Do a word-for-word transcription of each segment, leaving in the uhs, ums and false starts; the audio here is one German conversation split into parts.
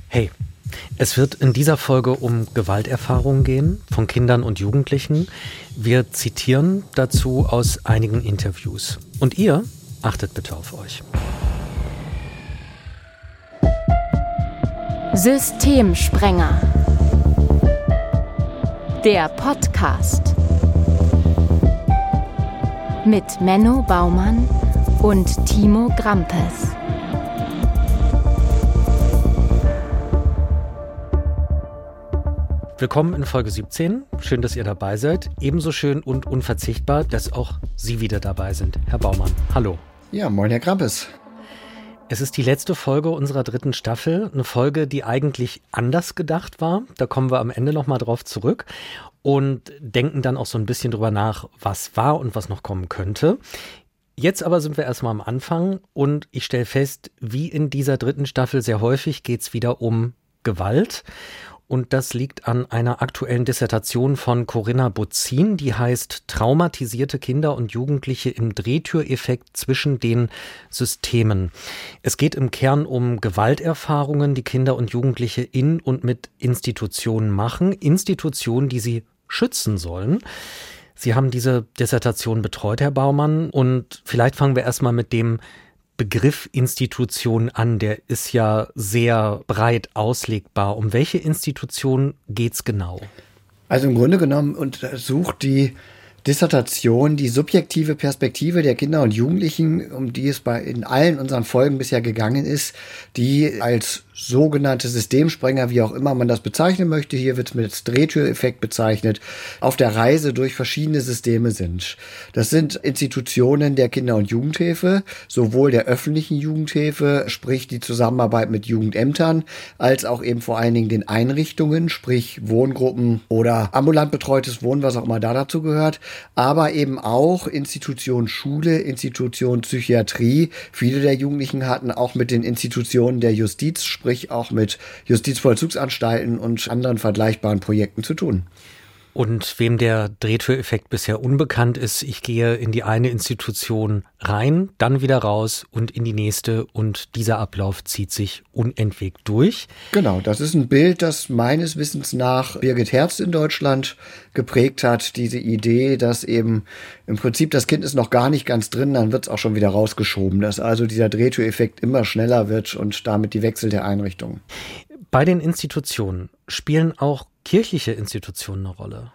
Hey, es wird in dieser Folge um Gewalterfahrungen gehen von Kindern und Jugendlichen. Wir zitieren dazu aus einigen Interviews. Und ihr achtet bitte auf euch. Systemsprenger. Der Podcast. Mit Menno Baumann und Timo Grampes. Willkommen in Folge siebzehn. Schön, dass ihr dabei seid. Ebenso schön und unverzichtbar, dass auch Sie wieder dabei sind. Herr Baumann, hallo. Ja, moin, Herr Grampes. Es ist die letzte Folge unserer dritten Staffel. Eine Folge, die eigentlich anders gedacht war. Da kommen wir am Ende nochmal drauf zurück und denken dann auch so ein bisschen drüber nach, was war und was noch kommen könnte. Jetzt aber sind wir erstmal am Anfang und ich stelle fest, wie in dieser dritten Staffel sehr häufig geht es wieder um Gewalt. Und das liegt an einer aktuellen Dissertation von Corinna Buzin, die heißt Traumatisierte Kinder und Jugendliche im Drehtüreffekt zwischen den Systemen. Es geht im Kern um Gewalterfahrungen, die Kinder und Jugendliche in und mit Institutionen machen. Institutionen, die sie schützen sollen. Sie haben diese Dissertation betreut, Herr Baumann. Und vielleicht fangen wir erstmal mit dem Begriff Institution an, der ist ja sehr breit auslegbar. Um welche Institution geht's genau? Also im Grunde genommen untersucht die Dissertation die subjektive Perspektive der Kinder und Jugendlichen, um die es bei in allen unseren Folgen bisher gegangen ist, die als sogenannte Systemsprenger, wie auch immer man das bezeichnen möchte, hier wird es mit Drehtüreffekt bezeichnet, auf der Reise durch verschiedene Systeme sind. Das sind Institutionen der Kinder- und Jugendhilfe, sowohl der öffentlichen Jugendhilfe, sprich die Zusammenarbeit mit Jugendämtern, als auch eben vor allen Dingen den Einrichtungen, sprich Wohngruppen oder ambulant betreutes Wohnen, was auch immer da dazu gehört, aber eben auch Institution Schule, Institution Psychiatrie. Viele der Jugendlichen hatten auch mit den Institutionen der Justiz, sprich auch mit Justizvollzugsanstalten und anderen vergleichbaren Projekten zu tun. Und wem der Drehtüreffekt bisher unbekannt ist, ich gehe in die eine Institution rein, dann wieder raus und in die nächste und dieser Ablauf zieht sich unentwegt durch. Genau, das ist ein Bild, das meines Wissens nach Birgit Herbst in Deutschland geprägt hat. Diese Idee, dass eben im Prinzip das Kind ist noch gar nicht ganz drin, dann wird es auch schon wieder rausgeschoben, dass also dieser Drehtüreffekt immer schneller wird und damit die Wechsel der Einrichtungen. Bei den Institutionen spielen auch kirchliche Institutionen eine Rolle?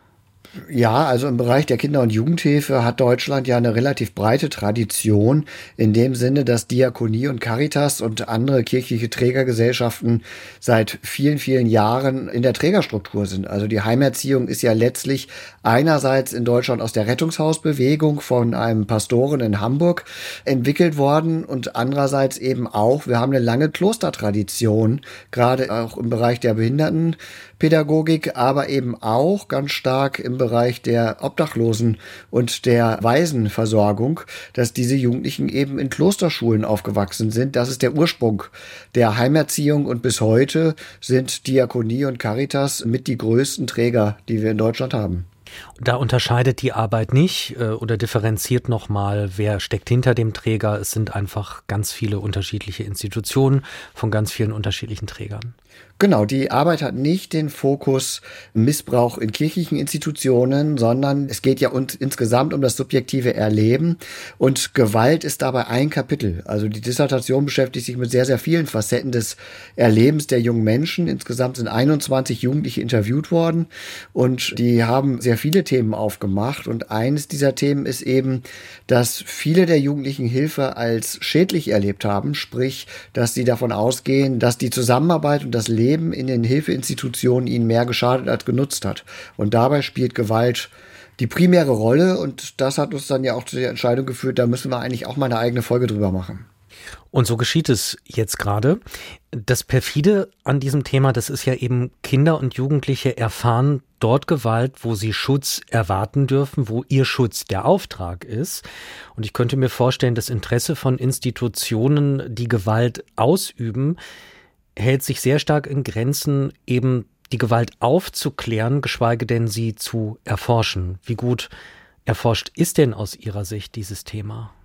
Ja, also im Bereich der Kinder- und Jugendhilfe hat Deutschland ja eine relativ breite Tradition, in dem Sinne, dass Diakonie und Caritas und andere kirchliche Trägergesellschaften seit vielen, vielen Jahren in der Trägerstruktur sind. Also die Heimerziehung ist ja letztlich einerseits in Deutschland aus der Rettungshausbewegung von einem Pastoren in Hamburg entwickelt worden und andererseits eben auch, wir haben eine lange Klostertradition, gerade auch im Bereich der Behindertenpädagogik, aber eben auch ganz stark im Bereich der Obdachlosen- und der Waisenversorgung, dass diese Jugendlichen eben in Klosterschulen aufgewachsen sind. Das ist der Ursprung der Heimerziehung und bis heute sind Diakonie und Caritas mit die größten Träger, die wir in Deutschland haben. Da unterscheidet die Arbeit nicht äh, oder differenziert nochmal, wer steckt hinter dem Träger. Es sind einfach ganz viele unterschiedliche Institutionen von ganz vielen unterschiedlichen Trägern. Genau, die Arbeit hat nicht den Fokus Missbrauch in kirchlichen Institutionen, sondern es geht ja uns insgesamt um das subjektive Erleben und Gewalt ist dabei ein Kapitel. Also die Dissertation beschäftigt sich mit sehr, sehr vielen Facetten des Erlebens der jungen Menschen. Insgesamt sind einundzwanzig Jugendliche interviewt worden und die haben sehr viele Themen aufgemacht und eines dieser Themen ist eben, dass viele der Jugendlichen Hilfe als schädlich erlebt haben, sprich, dass sie davon ausgehen, dass die Zusammenarbeit und das Leben in den Hilfeinstitutionen ihnen mehr geschadet als genutzt hat. Und dabei spielt Gewalt die primäre Rolle und das hat uns dann ja auch zu der Entscheidung geführt, da müssen wir eigentlich auch mal eine eigene Folge drüber machen. Und so geschieht es jetzt gerade. Das Perfide an diesem Thema, das ist ja eben, Kinder und Jugendliche erfahren dort Gewalt, wo sie Schutz erwarten dürfen, wo ihr Schutz der Auftrag ist. Und ich könnte mir vorstellen, das Interesse von Institutionen, die Gewalt ausüben, hält sich sehr stark in Grenzen, eben die Gewalt aufzuklären, geschweige denn sie zu erforschen. Wie gut erforscht ist denn aus Ihrer Sicht dieses Thema?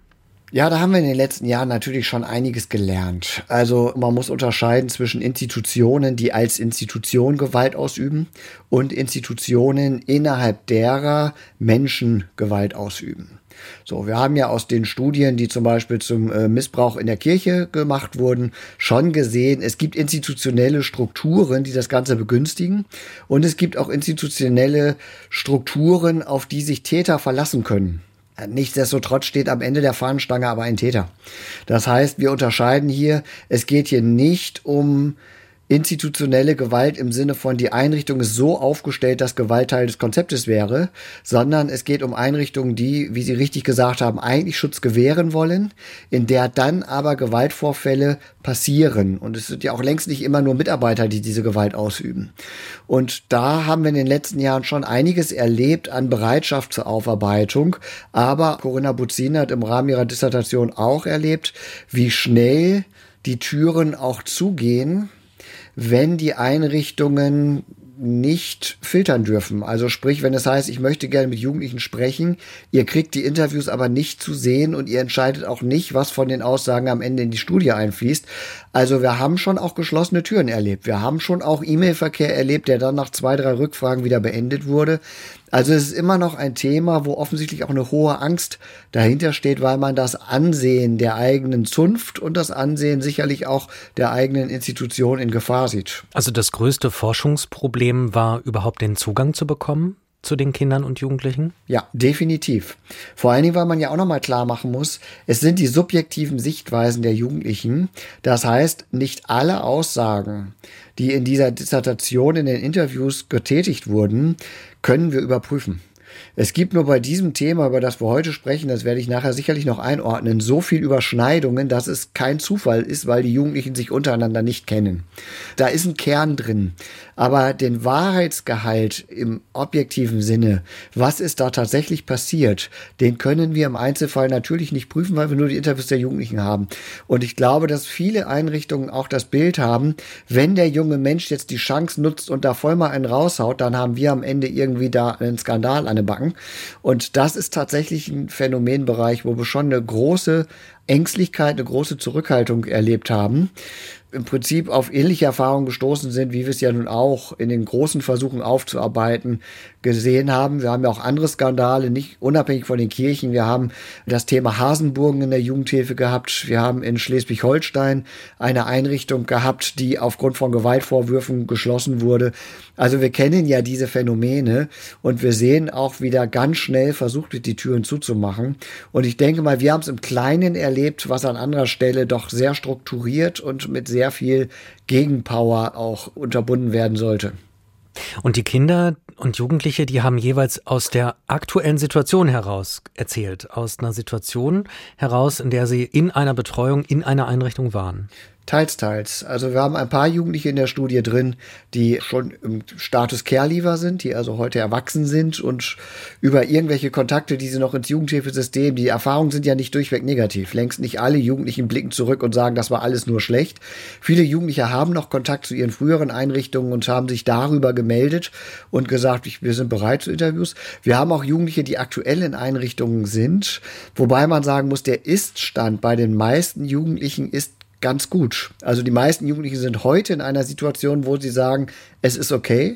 Ja, da haben wir in den letzten Jahren natürlich schon einiges gelernt. Also man muss unterscheiden zwischen Institutionen, die als Institution Gewalt ausüben, und Institutionen, innerhalb derer Menschen Gewalt ausüben. So, wir haben ja aus den Studien, die zum Beispiel zum äh, Missbrauch in der Kirche gemacht wurden, schon gesehen, es gibt institutionelle Strukturen, die das Ganze begünstigen, und es gibt auch institutionelle Strukturen, auf die sich Täter verlassen können. Nichtsdestotrotz steht am Ende der Fahnenstange aber ein Täter. Das heißt, wir unterscheiden hier, es geht hier nicht um institutionelle Gewalt im Sinne von, die Einrichtung ist so aufgestellt, dass Gewalt Teil des Konzeptes wäre, sondern es geht um Einrichtungen, die, wie Sie richtig gesagt haben, eigentlich Schutz gewähren wollen, in der dann aber Gewaltvorfälle passieren. Und es sind ja auch längst nicht immer nur Mitarbeiter, die diese Gewalt ausüben. Und da haben wir in den letzten Jahren schon einiges erlebt an Bereitschaft zur Aufarbeitung. Aber Corinna Buzina hat im Rahmen ihrer Dissertation auch erlebt, wie schnell die Türen auch zugehen, wenn die Einrichtungen nicht filtern dürfen. Also sprich, wenn es heißt, ich möchte gerne mit Jugendlichen sprechen, ihr kriegt die Interviews aber nicht zu sehen und ihr entscheidet auch nicht, was von den Aussagen am Ende in die Studie einfließt. Also wir haben schon auch geschlossene Türen erlebt. Wir haben schon auch E-Mail-Verkehr erlebt, der dann nach zwei, drei Rückfragen wieder beendet wurde. Also es ist immer noch ein Thema, wo offensichtlich auch eine hohe Angst dahinter steht, weil man das Ansehen der eigenen Zunft und das Ansehen sicherlich auch der eigenen Institution in Gefahr sieht. Also das größte Forschungsproblem war, überhaupt den Zugang zu bekommen zu den Kindern und Jugendlichen? Ja, definitiv. Vor allen Dingen, weil man ja auch nochmal klar machen muss, es sind die subjektiven Sichtweisen der Jugendlichen. Das heißt, nicht alle Aussagen, die in dieser Dissertation, in den Interviews getätigt wurden, können wir überprüfen. Es gibt nur bei diesem Thema, über das wir heute sprechen, das werde ich nachher sicherlich noch einordnen, so viel Überschneidungen, dass es kein Zufall ist, weil die Jugendlichen sich untereinander nicht kennen. Da ist ein Kern drin. Aber den Wahrheitsgehalt im objektiven Sinne, was ist da tatsächlich passiert, den können wir im Einzelfall natürlich nicht prüfen, weil wir nur die Interviews der Jugendlichen haben. Und ich glaube, dass viele Einrichtungen auch das Bild haben, wenn der junge Mensch jetzt die Chance nutzt und da voll mal einen raushaut, dann haben wir am Ende irgendwie da einen Skandal an den Backen. Und das ist tatsächlich ein Phänomenbereich, wo wir schon eine große Ängstlichkeit, eine große Zurückhaltung erlebt haben. Im Prinzip auf ähnliche Erfahrungen gestoßen sind, wie wir es ja nun auch in den großen Versuchen aufzuarbeiten gesehen haben. Wir haben ja auch andere Skandale, nicht unabhängig von den Kirchen. Wir haben das Thema Hasenburgen in der Jugendhilfe gehabt. Wir haben in Schleswig-Holstein eine Einrichtung gehabt, die aufgrund von Gewaltvorwürfen geschlossen wurde. Also wir kennen ja diese Phänomene und wir sehen auch, wie da ganz schnell versucht wird, die Türen zuzumachen. Und ich denke mal, wir haben es im Kleinen erlebt, was an anderer Stelle doch sehr strukturiert und mit sehr viel Gegenpower auch unterbunden werden sollte. Und die Kinder und Jugendliche, die haben jeweils aus der aktuellen Situation heraus erzählt, aus einer Situation heraus, in der sie in einer Betreuung, in einer Einrichtung waren. Teils, teils. Also wir haben ein paar Jugendliche in der Studie drin, die schon im Status Care-Leaver sind, die also heute erwachsen sind und über irgendwelche Kontakte, die sie noch ins Jugendhilfesystem, die Erfahrungen sind ja nicht durchweg negativ. Längst nicht alle Jugendlichen blicken zurück und sagen, das war alles nur schlecht. Viele Jugendliche haben noch Kontakt zu ihren früheren Einrichtungen und haben sich darüber gemeldet und gesagt, wir sind bereit zu Interviews. Wir haben auch Jugendliche, die aktuell in Einrichtungen sind, wobei man sagen muss, der Ist-Stand bei den meisten Jugendlichen ist ganz gut. Also die meisten Jugendlichen sind heute in einer Situation, wo sie sagen, es ist okay,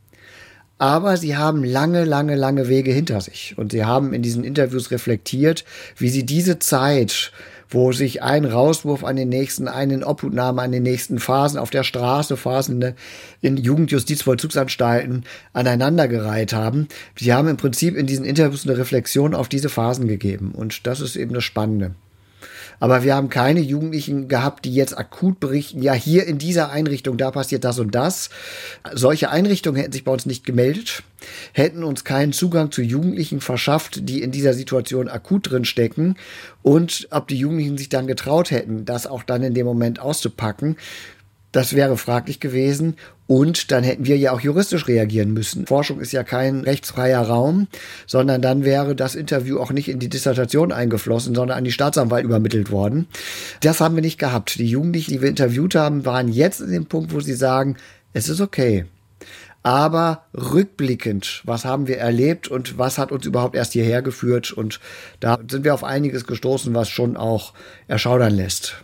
aber sie haben lange, lange, lange Wege hinter sich. Und sie haben in diesen Interviews reflektiert, wie sie diese Zeit, wo sich ein Rauswurf an den nächsten, eine Inobhutnahme an den nächsten Phasen auf der Straße, Phasen in Jugendjustizvollzugsanstalten aneinandergereiht haben. Sie haben im Prinzip in diesen Interviews eine Reflexion auf diese Phasen gegeben. Und das ist eben das Spannende. Aber wir haben keine Jugendlichen gehabt, die jetzt akut berichten, ja, hier in dieser Einrichtung, da passiert das und das. Solche Einrichtungen hätten sich bei uns nicht gemeldet, hätten uns keinen Zugang zu Jugendlichen verschafft, die in dieser Situation akut drin stecken. Und ob die Jugendlichen sich dann getraut hätten, das auch dann in dem Moment auszupacken, das wäre fraglich gewesen. Und dann hätten wir ja auch juristisch reagieren müssen. Forschung ist ja kein rechtsfreier Raum, sondern dann wäre das Interview auch nicht in die Dissertation eingeflossen, sondern an die Staatsanwalt übermittelt worden. Das haben wir nicht gehabt. Die Jugendlichen, die wir interviewt haben, waren jetzt in dem Punkt, wo sie sagen, es ist okay. aber rückblickend, was haben wir erlebt und was hat uns überhaupt erst hierher geführt? Und da sind wir auf einiges gestoßen, was schon auch erschaudern lässt.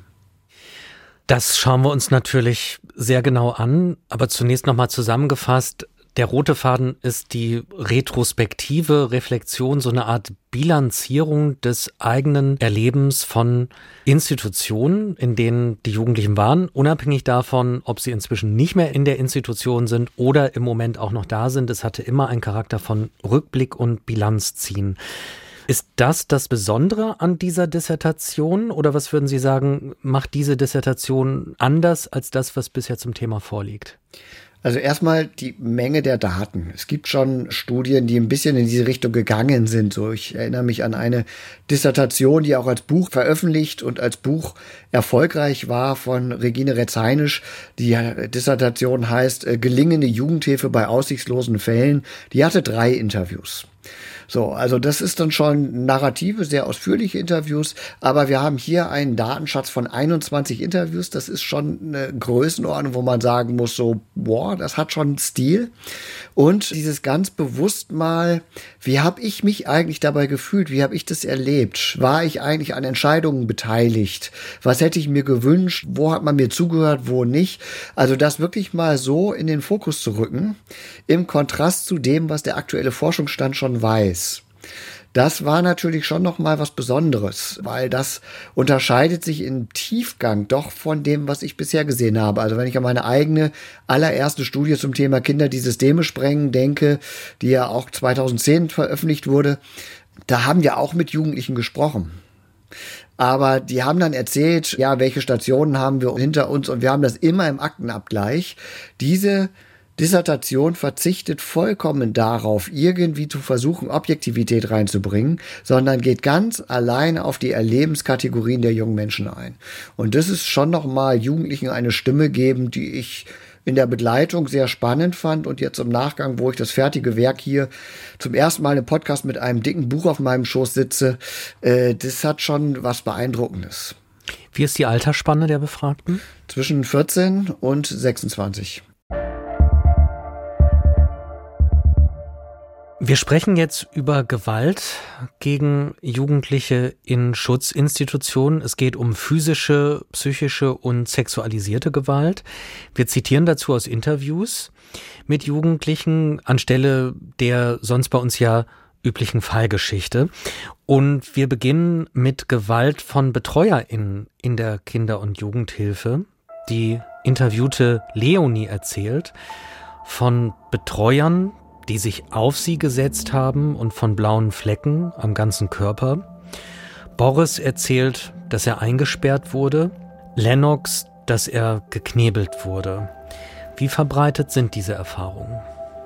Das schauen wir uns natürlich sehr genau an, aber zunächst nochmal zusammengefasst. Der rote Faden ist die retrospektive Reflexion, so eine Art Bilanzierung des eigenen Erlebens von Institutionen, in denen die Jugendlichen waren, unabhängig davon, ob sie inzwischen nicht mehr in der Institution sind oder im Moment auch noch da sind. Es hatte immer einen Charakter von Rückblick und Bilanzziehen. Ist das das Besondere an dieser Dissertation oder was würden Sie sagen, macht diese Dissertation anders als das, was bisher zum Thema vorliegt? Also erstmal die Menge der Daten. Es gibt schon Studien, die ein bisschen in diese Richtung gegangen sind. So, ich erinnere mich an eine Dissertation, die auch als Buch veröffentlicht und als Buch erfolgreich war von Regine Retzheinisch. Die Dissertation heißt äh, Gelingende Jugendhilfe bei aussichtslosen Fällen. Die hatte drei Interviews. So, also das ist dann schon narrative, sehr ausführliche Interviews, aber wir haben hier einen Datenschatz von einundzwanzig Interviews. Das ist schon eine Größenordnung, wo man sagen muss, so, boah, das hat schon Stil. Und dieses ganz bewusst mal, wie habe ich mich eigentlich dabei gefühlt? Wie habe ich das erlebt? War ich eigentlich an Entscheidungen beteiligt? Was hätte ich mir gewünscht? Wo hat man mir zugehört, wo nicht? Also das wirklich mal so in den Fokus zu rücken, im Kontrast zu dem, was der aktuelle Forschungsstand schon weiß. Das war natürlich schon noch mal was Besonderes, weil das unterscheidet sich im Tiefgang doch von dem, was ich bisher gesehen habe. Also wenn ich an meine eigene allererste Studie zum Thema Kinder, die Systeme sprengen, denke, die ja auch zweitausendzehn veröffentlicht wurde, da haben wir auch mit Jugendlichen gesprochen. Aber die haben dann erzählt, ja, welche Stationen haben wir hinter uns und wir haben das immer im Aktenabgleich. Diese Dissertation verzichtet vollkommen darauf, irgendwie zu versuchen, Objektivität reinzubringen, sondern geht ganz alleine auf die Erlebenskategorien der jungen Menschen ein. Und das ist schon nochmal Jugendlichen eine Stimme geben, die ich in der Begleitung sehr spannend fand und jetzt im Nachgang, wo ich das fertige Werk hier zum ersten Mal im Podcast mit einem dicken Buch auf meinem Schoß sitze, äh, das hat schon was Beeindruckendes. Wie ist die Altersspanne der Befragten? Zwischen vierzehn und sechsundzwanzig. Wir sprechen jetzt über Gewalt gegen Jugendliche in Schutzinstitutionen. Es geht um physische, psychische und sexualisierte Gewalt. Wir zitieren dazu aus Interviews mit Jugendlichen anstelle der sonst bei uns ja üblichen Fallgeschichte. Und wir beginnen mit Gewalt von BetreuerInnen in der Kinder- und Jugendhilfe. Die interviewte Leonie erzählt von Betreuern, die sich auf sie gesetzt haben und von blauen Flecken am ganzen Körper. Boris erzählt, dass er eingesperrt wurde. Lennox, dass er geknebelt wurde. Wie verbreitet sind diese Erfahrungen?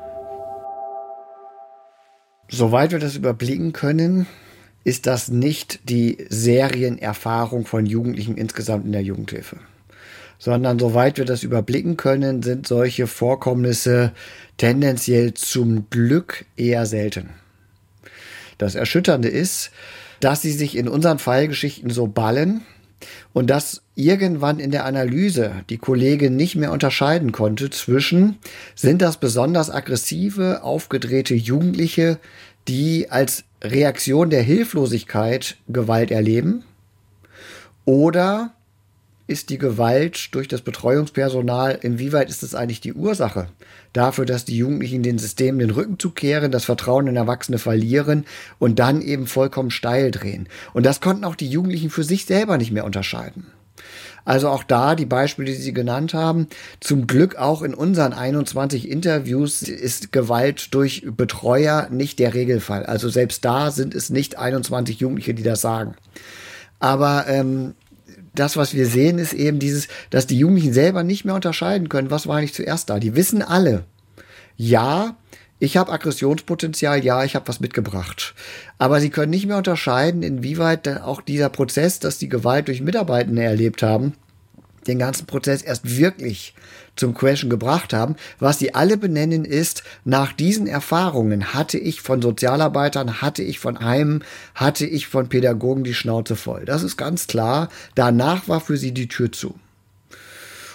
Soweit wir das überblicken können, ist das nicht die Serienerfahrung von Jugendlichen insgesamt in der Jugendhilfe. Sondern soweit wir das überblicken können, sind solche Vorkommnisse tendenziell zum Glück eher selten. Das Erschütternde ist, dass sie sich in unseren Fallgeschichten so ballen und dass irgendwann in der Analyse die Kollegin nicht mehr unterscheiden konnte zwischen, sind das besonders aggressive, aufgedrehte Jugendliche, die als Reaktion der Hilflosigkeit Gewalt erleben, oder ist die Gewalt durch das Betreuungspersonal, inwieweit ist es eigentlich die Ursache dafür, dass die Jugendlichen den Systemen den Rücken zukehren, das Vertrauen in Erwachsene verlieren und dann eben vollkommen steil drehen. Und das konnten auch die Jugendlichen für sich selber nicht mehr unterscheiden. Also auch da die Beispiele, die Sie genannt haben, zum Glück auch in unseren einundzwanzig Interviews ist Gewalt durch Betreuer nicht der Regelfall. Also selbst da sind es nicht einundzwanzig Jugendliche, die das sagen. Aber ähm, das, was wir sehen, ist eben dieses, dass die Jugendlichen selber nicht mehr unterscheiden können, was war eigentlich zuerst da. Die wissen alle, ja, ich habe Aggressionspotenzial, ja, ich habe was mitgebracht. Aber sie können nicht mehr unterscheiden, inwieweit dann auch dieser Prozess, dass die Gewalt durch Mitarbeitende erlebt haben, den ganzen Prozess erst wirklich zum Crashen gebracht haben. Was sie alle benennen ist, nach diesen Erfahrungen hatte ich von Sozialarbeitern, hatte ich von Heimen, hatte ich von Pädagogen die Schnauze voll. Das ist ganz klar. Danach war für sie die Tür zu.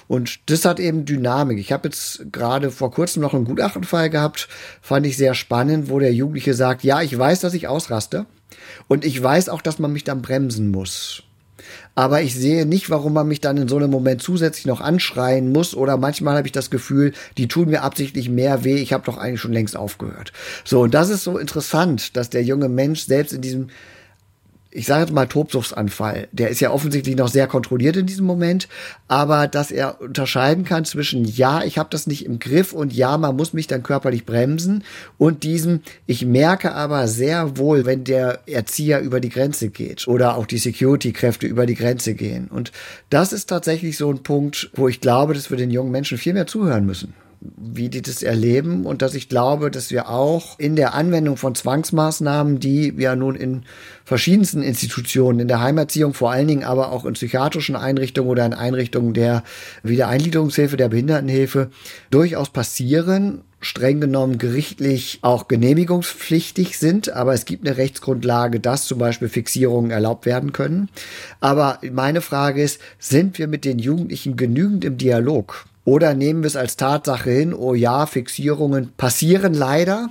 Und das hat eben Dynamik. Ich habe jetzt gerade vor kurzem noch einen Gutachtenfall gehabt, fand ich sehr spannend, wo der Jugendliche sagt, ja, ich weiß, dass ich ausraste und ich weiß auch, dass man mich dann bremsen muss. Aber ich sehe nicht, warum man mich dann in so einem Moment zusätzlich noch anschreien muss. Oder manchmal habe ich das Gefühl, die tun mir absichtlich mehr weh. Ich habe doch eigentlich schon längst aufgehört. So, und das ist so interessant, dass der junge Mensch selbst in diesem, ich sage jetzt mal Tobsuchtsanfall, der ist ja offensichtlich noch sehr kontrolliert in diesem Moment, aber dass er unterscheiden kann zwischen ja, ich habe das nicht im Griff und ja, man muss mich dann körperlich bremsen und diesem, ich merke aber sehr wohl, wenn der Erzieher über die Grenze geht oder auch die Security-Kräfte über die Grenze gehen. Und das ist tatsächlich so ein Punkt, wo ich glaube, dass wir den jungen Menschen viel mehr zuhören müssen, wie die das erleben und dass ich glaube, dass wir auch in der Anwendung von Zwangsmaßnahmen, die ja nun in verschiedensten Institutionen, in der Heimerziehung vor allen Dingen, aber auch in psychiatrischen Einrichtungen oder in Einrichtungen der Wiedereingliederungshilfe, der Behindertenhilfe durchaus passieren, streng genommen gerichtlich auch genehmigungspflichtig sind, aber es gibt eine Rechtsgrundlage, dass zum Beispiel Fixierungen erlaubt werden können. Aber meine Frage ist, sind wir mit den Jugendlichen genügend im Dialog? Oder nehmen wir es als Tatsache hin, oh ja, Fixierungen passieren leider.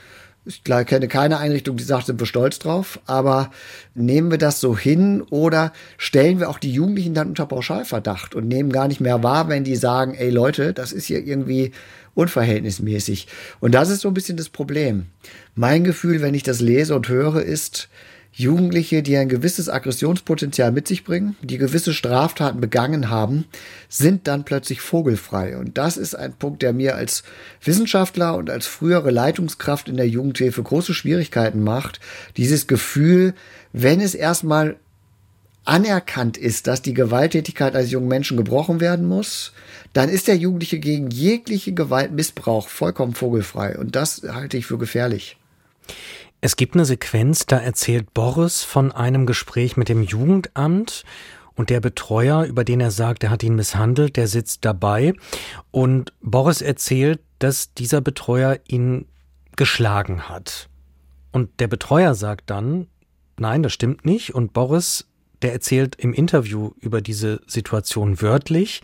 Ich kenne keine Einrichtung, die sagt, sind wir stolz drauf. Aber nehmen wir das so hin oder stellen wir auch die Jugendlichen dann unter Pauschalverdacht und nehmen gar nicht mehr wahr, wenn die sagen, ey Leute, das ist hier irgendwie unverhältnismäßig. Und das ist so ein bisschen das Problem. Mein Gefühl, wenn ich das lese und höre, ist, Jugendliche, die ein gewisses Aggressionspotenzial mit sich bringen, die gewisse Straftaten begangen haben, sind dann plötzlich vogelfrei. Und das ist ein Punkt, der mir als Wissenschaftler und als frühere Leitungskraft in der Jugendhilfe große Schwierigkeiten macht. Dieses Gefühl, wenn es erstmal anerkannt ist, dass die Gewalttätigkeit eines jungen Menschen gebrochen werden muss, dann ist der Jugendliche gegen jegliche Gewaltmissbrauch vollkommen vogelfrei. Und das halte ich für gefährlich. Es gibt eine Sequenz, da erzählt Boris von einem Gespräch mit dem Jugendamt und der Betreuer, über den er sagt, er hat ihn misshandelt, der sitzt dabei und Boris erzählt, dass dieser Betreuer ihn geschlagen hat. Und der Betreuer sagt dann, nein, das stimmt nicht und Boris, der erzählt im Interview über diese Situation wörtlich,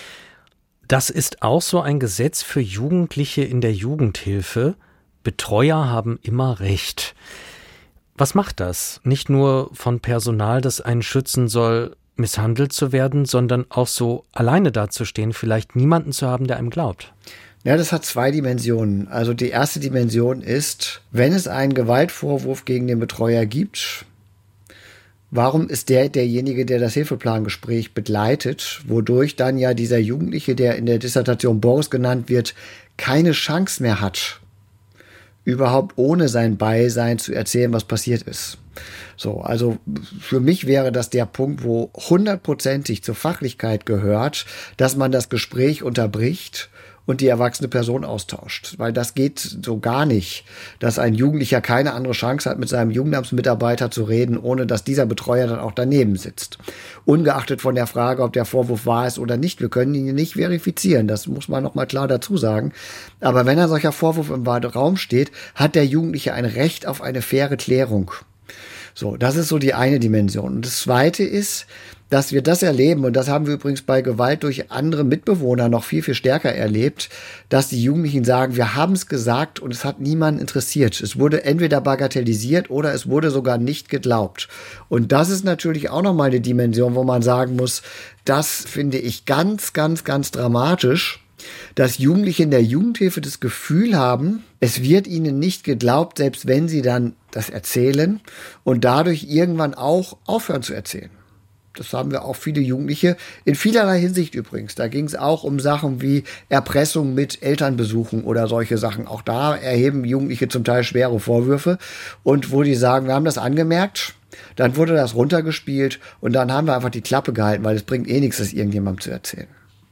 das ist auch so ein Gesetz für Jugendliche in der Jugendhilfe, Betreuer haben immer Recht. Was macht das? Nicht nur von Personal, das einen schützen soll, misshandelt zu werden, sondern auch so alleine dazustehen, vielleicht niemanden zu haben, der einem glaubt. Ja, das hat zwei Dimensionen. Also die erste Dimension ist, wenn es einen Gewaltvorwurf gegen den Betreuer gibt, warum ist der derjenige, der das Hilfeplangespräch begleitet, wodurch dann ja dieser Jugendliche, der in der Dissertation Boris genannt wird, keine Chance mehr hat, überhaupt ohne sein Beisein zu erzählen, was passiert ist. So, also für mich wäre das der Punkt, wo hundertprozentig zur Fachlichkeit gehört, dass man das Gespräch unterbricht und die erwachsene Person austauscht. Weil das geht so gar nicht, dass ein Jugendlicher keine andere Chance hat, mit seinem Jugendamtsmitarbeiter zu reden, ohne dass dieser Betreuer dann auch daneben sitzt. Ungeachtet von der Frage, ob der Vorwurf wahr ist oder nicht. Wir können ihn nicht verifizieren, das muss man nochmal klar dazu sagen. Aber wenn ein solcher Vorwurf im Raum steht, hat der Jugendliche ein Recht auf eine faire Klärung. So, das ist so die eine Dimension. Und das zweite ist, dass wir das erleben, und das haben wir übrigens bei Gewalt durch andere Mitbewohner noch viel, viel stärker erlebt, dass die Jugendlichen sagen, wir haben es gesagt und es hat niemanden interessiert. Es wurde entweder bagatellisiert oder es wurde sogar nicht geglaubt. Und das ist natürlich auch nochmal eine Dimension, wo man sagen muss, das finde ich ganz, ganz, ganz dramatisch, dass Jugendliche in der Jugendhilfe das Gefühl haben, es wird ihnen nicht geglaubt, selbst wenn sie dann das erzählen und dadurch irgendwann auch aufhören zu erzählen. Das haben wir auch viele Jugendliche, in vielerlei Hinsicht übrigens. Da ging es auch um Sachen wie Erpressung mit Elternbesuchen oder solche Sachen. Auch da erheben Jugendliche zum Teil schwere Vorwürfe. Und wo die sagen, wir haben das angemerkt, dann wurde das runtergespielt und dann haben wir einfach die Klappe gehalten, weil es bringt eh nichts, das irgendjemandem zu erzählen.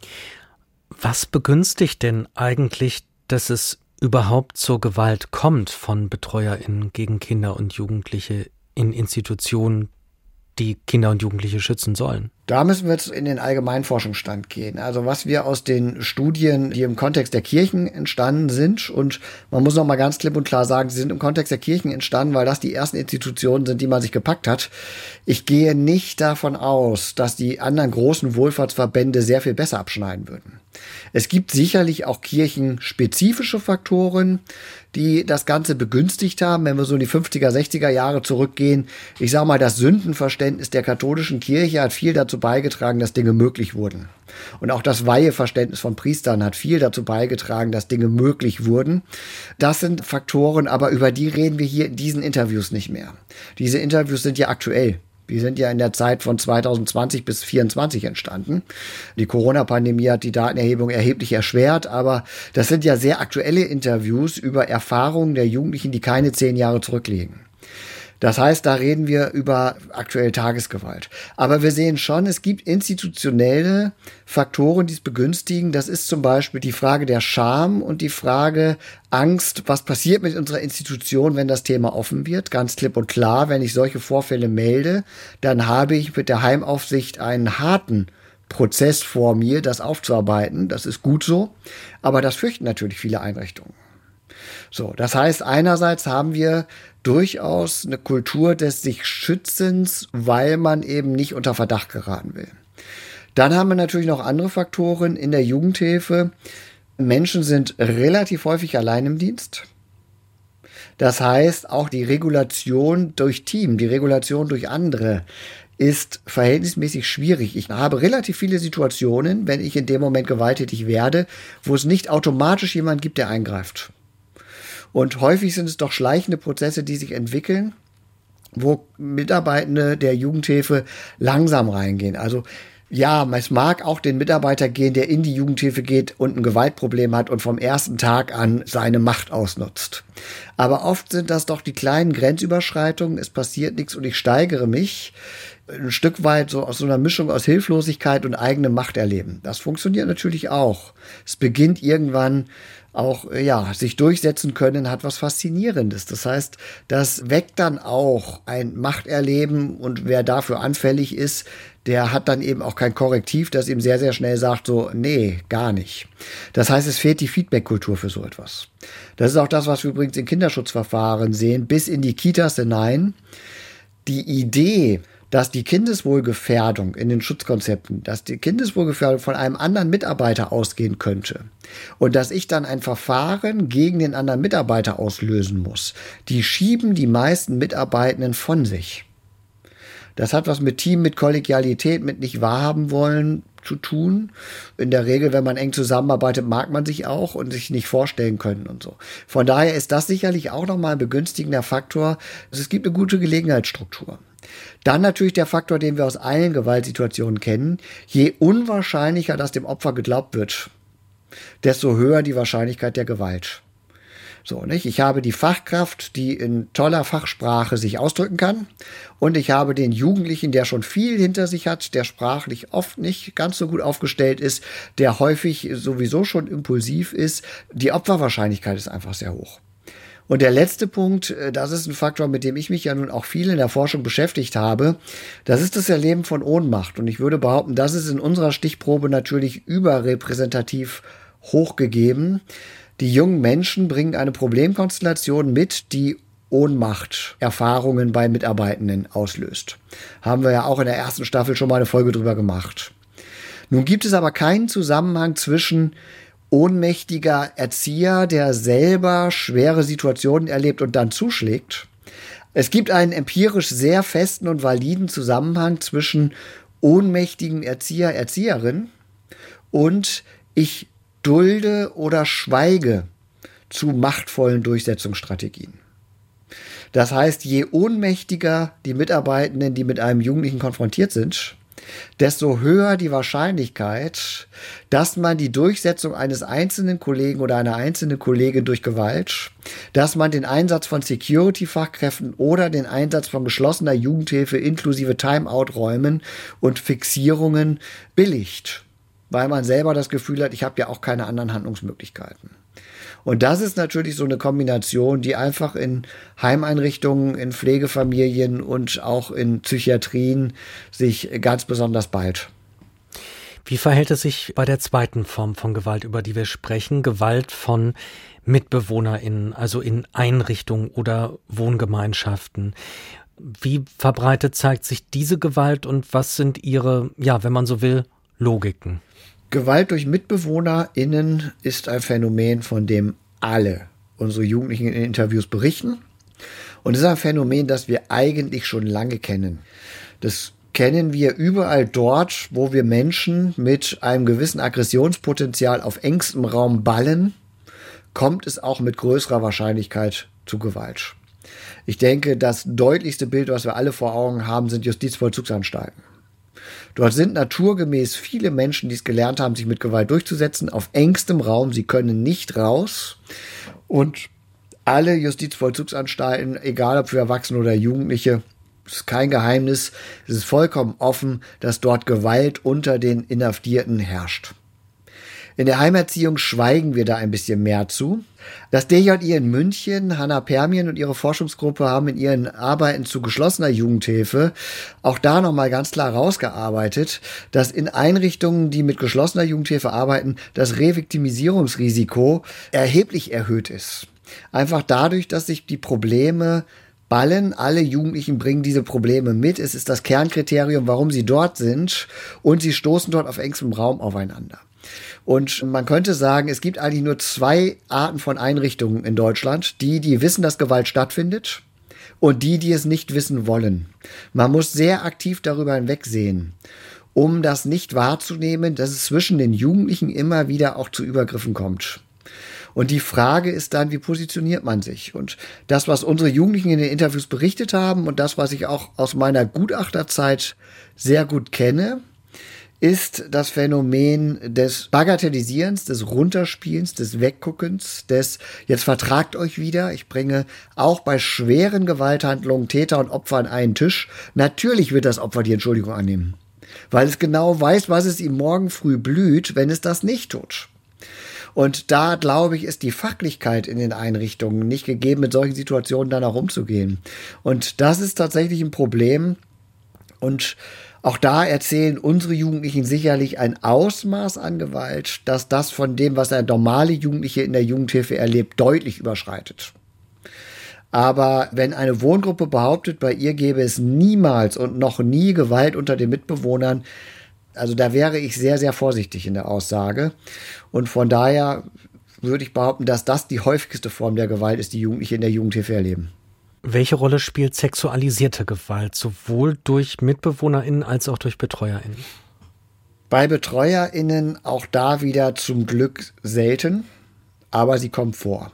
Was begünstigt denn eigentlich, dass es überhaupt zur Gewalt kommt von BetreuerInnen gegen Kinder und Jugendliche in Institutionen, die Kinder und Jugendliche schützen sollen? Da müssen wir jetzt in den Allgemeinforschungsstand gehen. Also was wir aus den Studien, die im Kontext der Kirchen entstanden sind, und man muss noch mal ganz klipp und klar sagen, sie sind im Kontext der Kirchen entstanden, weil das die ersten Institutionen sind, die man sich gepackt hat. Ich gehe nicht davon aus, dass die anderen großen Wohlfahrtsverbände sehr viel besser abschneiden würden. Es gibt sicherlich auch kirchenspezifische Faktoren, die das Ganze begünstigt haben. Wenn wir so in die fünfziger, sechziger Jahre zurückgehen, ich sage mal, das Sündenverständnis der katholischen Kirche hat viel dazu beigetragen, dass Dinge möglich wurden. Und auch das Weiheverständnis von Priestern hat viel dazu beigetragen, dass Dinge möglich wurden. Das sind Faktoren, aber über die reden wir hier in diesen Interviews nicht mehr. Diese Interviews sind ja aktuell. Die sind ja in der Zeit von zwanzig zwanzig bis zwanzig vierundzwanzig entstanden. Die Corona-Pandemie hat die Datenerhebung erheblich erschwert, aber das sind ja sehr aktuelle Interviews über Erfahrungen der Jugendlichen, die keine zehn Jahre zurückliegen. Das heißt, da reden wir über aktuelle Tagesgewalt. Aber wir sehen schon, es gibt institutionelle Faktoren, die es begünstigen. Das ist zum Beispiel die Frage der Scham und die Frage Angst. Was passiert mit unserer Institution, wenn das Thema offen wird? Ganz klipp und klar, wenn ich solche Vorfälle melde, dann habe ich mit der Heimaufsicht einen harten Prozess vor mir, das aufzuarbeiten. Das ist gut so. Aber das fürchten natürlich viele Einrichtungen. So, das heißt, einerseits haben wir durchaus eine Kultur des sich Schützens, weil man eben nicht unter Verdacht geraten will. Dann haben wir natürlich noch andere Faktoren in der Jugendhilfe. Menschen sind relativ häufig allein im Dienst. Das heißt, auch die Regulation durch Team, die Regulation durch andere ist verhältnismäßig schwierig. Ich habe relativ viele Situationen, wenn ich in dem Moment gewalttätig werde, wo es nicht automatisch jemand gibt, der eingreift. Und häufig sind es doch schleichende Prozesse, die sich entwickeln, wo Mitarbeitende der Jugendhilfe langsam reingehen. Also ja, es mag auch den Mitarbeiter gehen, der in die Jugendhilfe geht und ein Gewaltproblem hat und vom ersten Tag an seine Macht ausnutzt. Aber oft sind das doch die kleinen Grenzüberschreitungen, es passiert nichts und ich steigere mich ein Stück weit so aus so einer Mischung aus Hilflosigkeit und eigenem Machterleben. Das funktioniert natürlich auch. Es beginnt irgendwann auch, ja, sich durchsetzen können, hat was Faszinierendes. Das heißt, das weckt dann auch ein Machterleben und wer dafür anfällig ist, der hat dann eben auch kein Korrektiv, das ihm sehr, sehr schnell sagt, so, nee, gar nicht. Das heißt, es fehlt die Feedback-Kultur für so etwas. Das ist auch das, was wir übrigens in Kinderschutzverfahren sehen, bis in die Kitas hinein. Die Idee, dass die Kindeswohlgefährdung in den Schutzkonzepten, dass die Kindeswohlgefährdung von einem anderen Mitarbeiter ausgehen könnte und dass ich dann ein Verfahren gegen den anderen Mitarbeiter auslösen muss, die schieben die meisten Mitarbeitenden von sich. Das hat was mit Team, mit Kollegialität, mit nicht wahrhaben wollen zu tun. In der Regel, wenn man eng zusammenarbeitet, mag man sich auch und sich nicht vorstellen können und so. Von daher ist das sicherlich auch nochmal ein begünstigender Faktor. Es gibt eine gute Gelegenheitsstruktur. Dann natürlich der Faktor, den wir aus allen Gewaltsituationen kennen. Je unwahrscheinlicher, dass dem Opfer geglaubt wird, desto höher die Wahrscheinlichkeit der Gewalt. So, nicht? Ich habe die Fachkraft, die in toller Fachsprache sich ausdrücken kann. Und ich habe den Jugendlichen, der schon viel hinter sich hat, der sprachlich oft nicht ganz so gut aufgestellt ist, der häufig sowieso schon impulsiv ist. Die Opferwahrscheinlichkeit ist einfach sehr hoch. Und der letzte Punkt, das ist ein Faktor, mit dem ich mich ja nun auch viel in der Forschung beschäftigt habe, das ist das Erleben von Ohnmacht. Und ich würde behaupten, das ist in unserer Stichprobe natürlich überrepräsentativ hochgegeben. Die jungen Menschen bringen eine Problemkonstellation mit, die Ohnmachterfahrungen bei Mitarbeitenden auslöst. Haben wir ja auch in der ersten Staffel schon mal eine Folge drüber gemacht. Nun gibt es aber keinen Zusammenhang zwischen ohnmächtiger Erzieher, der selber schwere Situationen erlebt und dann zuschlägt. Es gibt einen empirisch sehr festen und validen Zusammenhang zwischen ohnmächtigen Erzieher, Erzieherin und ich dulde oder schweige zu machtvollen Durchsetzungsstrategien. Das heißt, je ohnmächtiger die Mitarbeitenden, die mit einem Jugendlichen konfrontiert sind, desto höher die Wahrscheinlichkeit, dass man die Durchsetzung eines einzelnen Kollegen oder einer einzelnen Kollegin durch Gewalt, dass man den Einsatz von Security-Fachkräften oder den Einsatz von geschlossener Jugendhilfe inklusive Timeout-Räumen und Fixierungen billigt, weil man selber das Gefühl hat, ich habe ja auch keine anderen Handlungsmöglichkeiten. Und das ist natürlich so eine Kombination, die einfach in Heimeinrichtungen, in Pflegefamilien und auch in Psychiatrien sich ganz besonders ballt. Wie verhält es sich bei der zweiten Form von Gewalt, über die wir sprechen? Gewalt von MitbewohnerInnen, also in Einrichtungen oder Wohngemeinschaften. Wie verbreitet zeigt sich diese Gewalt und was sind ihre, ja, wenn man so will, Logiken? Gewalt durch MitbewohnerInnen ist ein Phänomen, von dem alle unsere Jugendlichen in Interviews berichten. Und es ist ein Phänomen, das wir eigentlich schon lange kennen. Das kennen wir überall dort, wo wir Menschen mit einem gewissen Aggressionspotenzial auf engstem Raum ballen, kommt es auch mit größerer Wahrscheinlichkeit zu Gewalt. Ich denke, das deutlichste Bild, was wir alle vor Augen haben, sind Justizvollzugsanstalten. Dort sind naturgemäß viele Menschen, die es gelernt haben, sich mit Gewalt durchzusetzen, auf engstem Raum. Sie können nicht raus. Und alle Justizvollzugsanstalten, egal ob für Erwachsene oder Jugendliche, es ist kein Geheimnis, es ist vollkommen offen, dass dort Gewalt unter den Inhaftierten herrscht. In der Heimerziehung schweigen wir da ein bisschen mehr zu. Das D J I in München, Hannah Permien und ihre Forschungsgruppe haben in ihren Arbeiten zu geschlossener Jugendhilfe auch da nochmal ganz klar rausgearbeitet, dass in Einrichtungen, die mit geschlossener Jugendhilfe arbeiten, das Reviktimisierungsrisiko erheblich erhöht ist. Einfach dadurch, dass sich die Probleme ballen. Alle Jugendlichen bringen diese Probleme mit. Es ist das Kernkriterium, warum sie dort sind. Und sie stoßen dort auf engstem Raum aufeinander. Und man könnte sagen, es gibt eigentlich nur zwei Arten von Einrichtungen in Deutschland. Die, die wissen, dass Gewalt stattfindet und die, die es nicht wissen wollen. Man muss sehr aktiv darüber hinwegsehen, um das nicht wahrzunehmen, dass es zwischen den Jugendlichen immer wieder auch zu Übergriffen kommt. Und die Frage ist dann, wie positioniert man sich? Und das, was unsere Jugendlichen in den Interviews berichtet haben und das, was ich auch aus meiner Gutachterzeit sehr gut kenne, ist das Phänomen des Bagatellisierens, des Runterspielens, des Wegguckens, des jetzt vertragt euch wieder. Ich bringe auch bei schweren Gewalthandlungen Täter und Opfer an einen Tisch. Natürlich wird das Opfer die Entschuldigung annehmen, weil es genau weiß, was es ihm morgen früh blüht, wenn es das nicht tut. Und da, glaube ich, ist die Fachlichkeit in den Einrichtungen nicht gegeben, mit solchen Situationen dann auch umzugehen. Und das ist tatsächlich ein Problem. Und auch da erzählen unsere Jugendlichen sicherlich ein Ausmaß an Gewalt, dass das von dem, was der normale Jugendliche in der Jugendhilfe erlebt, deutlich überschreitet. Aber wenn eine Wohngruppe behauptet, bei ihr gäbe es niemals und noch nie Gewalt unter den Mitbewohnern, also da wäre ich sehr, sehr vorsichtig in der Aussage. Und von daher würde ich behaupten, dass das die häufigste Form der Gewalt ist, die Jugendliche in der Jugendhilfe erleben. Welche Rolle spielt sexualisierte Gewalt, sowohl durch MitbewohnerInnen als auch durch BetreuerInnen? Bei BetreuerInnen auch da wieder zum Glück selten, aber sie kommt vor.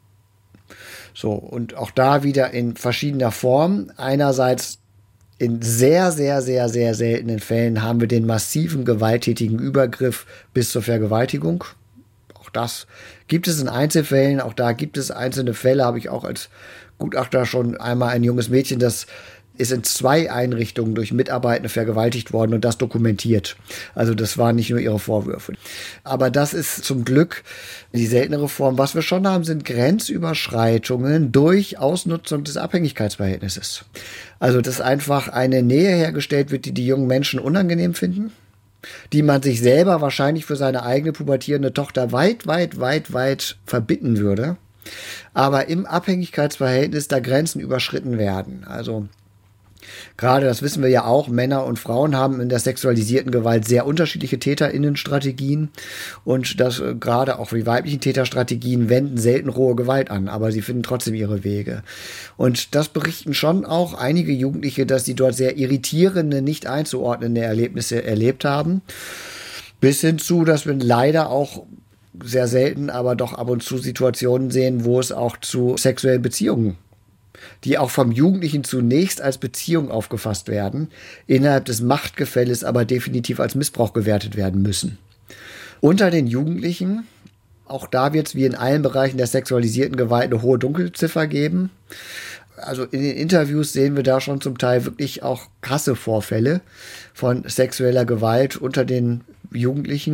So, und auch da wieder in verschiedener Form. Einerseits in sehr, sehr, sehr, sehr seltenen Fällen haben wir den massiven gewalttätigen Übergriff bis zur Vergewaltigung. Auch das gibt es in Einzelfällen, auch da gibt es einzelne Fälle, habe ich auch als Gutachter schon einmal ein junges Mädchen, das ist in zwei Einrichtungen durch Mitarbeitende vergewaltigt worden und das dokumentiert. Also das waren nicht nur ihre Vorwürfe. Aber das ist zum Glück die seltenere Form. Was wir schon haben, sind Grenzüberschreitungen durch Ausnutzung des Abhängigkeitsverhältnisses. Also dass einfach eine Nähe hergestellt wird, die die jungen Menschen unangenehm finden, die man sich selber wahrscheinlich für seine eigene pubertierende Tochter weit, weit, weit, weit verbitten würde. Aber im Abhängigkeitsverhältnis da Grenzen überschritten werden. Also gerade, das wissen wir ja auch, Männer und Frauen haben in der sexualisierten Gewalt sehr unterschiedliche TäterInnen-Strategien und das äh, gerade auch die weiblichen Täterstrategien wenden selten rohe Gewalt an, aber sie finden trotzdem ihre Wege. Und das berichten schon auch einige Jugendliche, dass sie dort sehr irritierende, nicht einzuordnende Erlebnisse erlebt haben. Bis hin zu, dass wir leider auch sehr selten, aber doch ab und zu Situationen sehen, wo es auch zu sexuellen Beziehungen, die auch vom Jugendlichen zunächst als Beziehung aufgefasst werden, innerhalb des Machtgefälles aber definitiv als Missbrauch gewertet werden müssen. Unter den Jugendlichen, auch da wird es wie in allen Bereichen der sexualisierten Gewalt eine hohe Dunkelziffer geben. Also in den Interviews sehen wir da schon zum Teil wirklich auch krasse Vorfälle von sexueller Gewalt unter den Jugendlichen.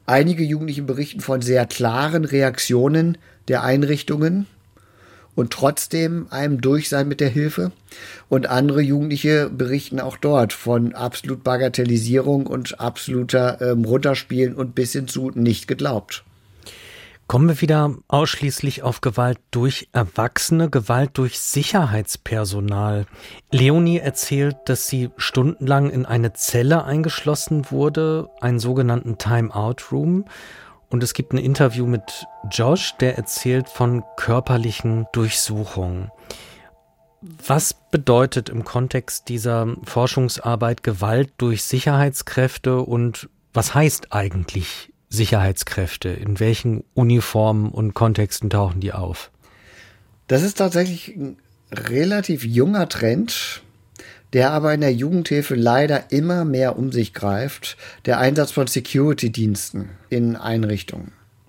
Einige Jugendliche berichten von sehr klaren Reaktionen der Einrichtungen und trotzdem einem Durchsein mit der Hilfe. Und andere Jugendliche berichten auch dort von absolut Bagatellisierung und absoluter ähm, Runterspielen und bis hin zu nicht geglaubt. Kommen wir wieder ausschließlich auf Gewalt durch Erwachsene, Gewalt durch Sicherheitspersonal. Leonie erzählt, dass sie stundenlang in eine Zelle eingeschlossen wurde, einen sogenannten Time-Out-Room. Und es gibt ein Interview mit Josh, der erzählt von körperlichen Durchsuchungen. Was bedeutet im Kontext dieser Forschungsarbeit Gewalt durch Sicherheitskräfte und was heißt eigentlich Sicherheitskräfte? In welchen Uniformen und Kontexten tauchen die auf? Das ist tatsächlich ein relativ junger Trend, der aber in der Jugendhilfe leider immer mehr um sich greift, der Einsatz von Security-Diensten in Einrichtungen.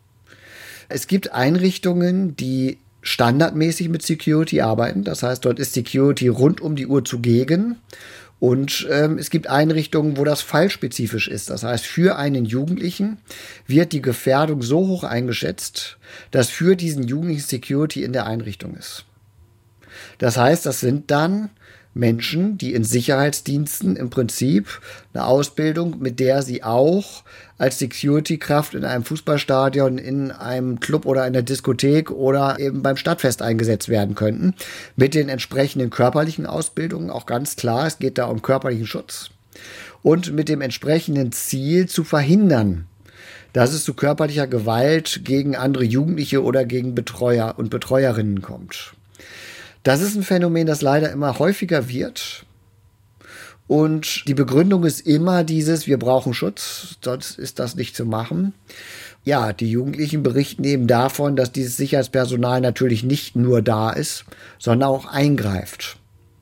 Es gibt Einrichtungen, die standardmäßig mit Security arbeiten, das heißt, dort ist Security rund um die Uhr zugegen. Und ähm, es gibt Einrichtungen, wo das fallspezifisch ist. Das heißt, für einen Jugendlichen wird die Gefährdung so hoch eingeschätzt, dass für diesen Jugendlichen Security in der Einrichtung ist. Das heißt, das sind dann Menschen, die in Sicherheitsdiensten im Prinzip eine Ausbildung, mit der sie auch als Security-Kraft in einem Fußballstadion, in einem Club oder in der Diskothek oder eben beim Stadtfest eingesetzt werden könnten, mit den entsprechenden körperlichen Ausbildungen, auch ganz klar, es geht da um körperlichen Schutz und mit dem entsprechenden Ziel zu verhindern, dass es zu körperlicher Gewalt gegen andere Jugendliche oder gegen Betreuer und Betreuerinnen kommt. Das ist ein Phänomen, das leider immer häufiger wird. Und die Begründung ist immer dieses, wir brauchen Schutz, sonst ist das nicht zu machen. Ja, die Jugendlichen berichten eben davon, dass dieses Sicherheitspersonal natürlich nicht nur da ist, sondern auch eingreift.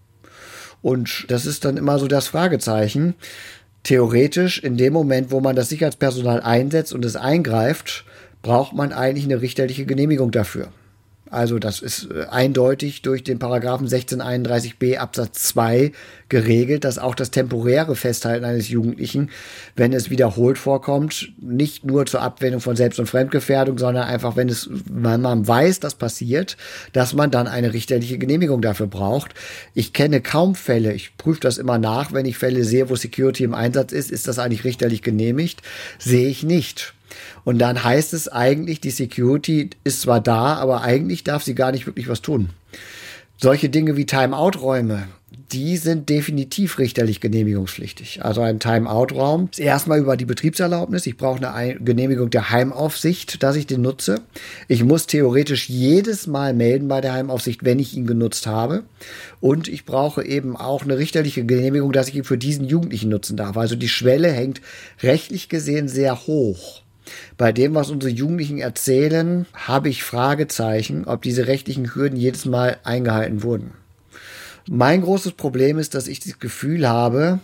Und das ist dann immer so das Fragezeichen. Theoretisch, in dem Moment, wo man das Sicherheitspersonal einsetzt und es eingreift, braucht man eigentlich eine richterliche Genehmigung dafür. Also das ist eindeutig durch den Paragraphen sechzehnhunderteinunddreißig b Absatz zwei geregelt, dass auch das temporäre Festhalten eines Jugendlichen, wenn es wiederholt vorkommt, nicht nur zur Abwendung von Selbst- und Fremdgefährdung, sondern einfach, wenn es, wenn man weiß, das passiert, dass man dann eine richterliche Genehmigung dafür braucht. Ich kenne kaum Fälle, ich prüfe das immer nach, wenn ich Fälle sehe, wo Security im Einsatz ist, ist das eigentlich richterlich genehmigt? Sehe ich nicht. Und dann heißt es eigentlich, die Security ist zwar da, aber eigentlich darf sie gar nicht wirklich was tun. Solche Dinge wie Time-Out-Räume, die sind definitiv richterlich genehmigungspflichtig. Also ein Time-Out-Raum ist erstmal über die Betriebserlaubnis. Ich brauche eine Genehmigung der Heimaufsicht, dass ich den nutze. Ich muss theoretisch jedes Mal melden bei der Heimaufsicht, wenn ich ihn genutzt habe. Und ich brauche eben auch eine richterliche Genehmigung, dass ich ihn für diesen Jugendlichen nutzen darf. Also die Schwelle hängt rechtlich gesehen sehr hoch. Bei dem, was unsere Jugendlichen erzählen, habe ich Fragezeichen, ob diese rechtlichen Hürden jedes Mal eingehalten wurden. Mein großes Problem ist, dass ich das Gefühl habe,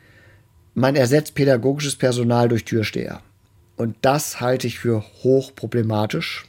man ersetzt pädagogisches Personal durch Türsteher. Und das halte ich für hochproblematisch,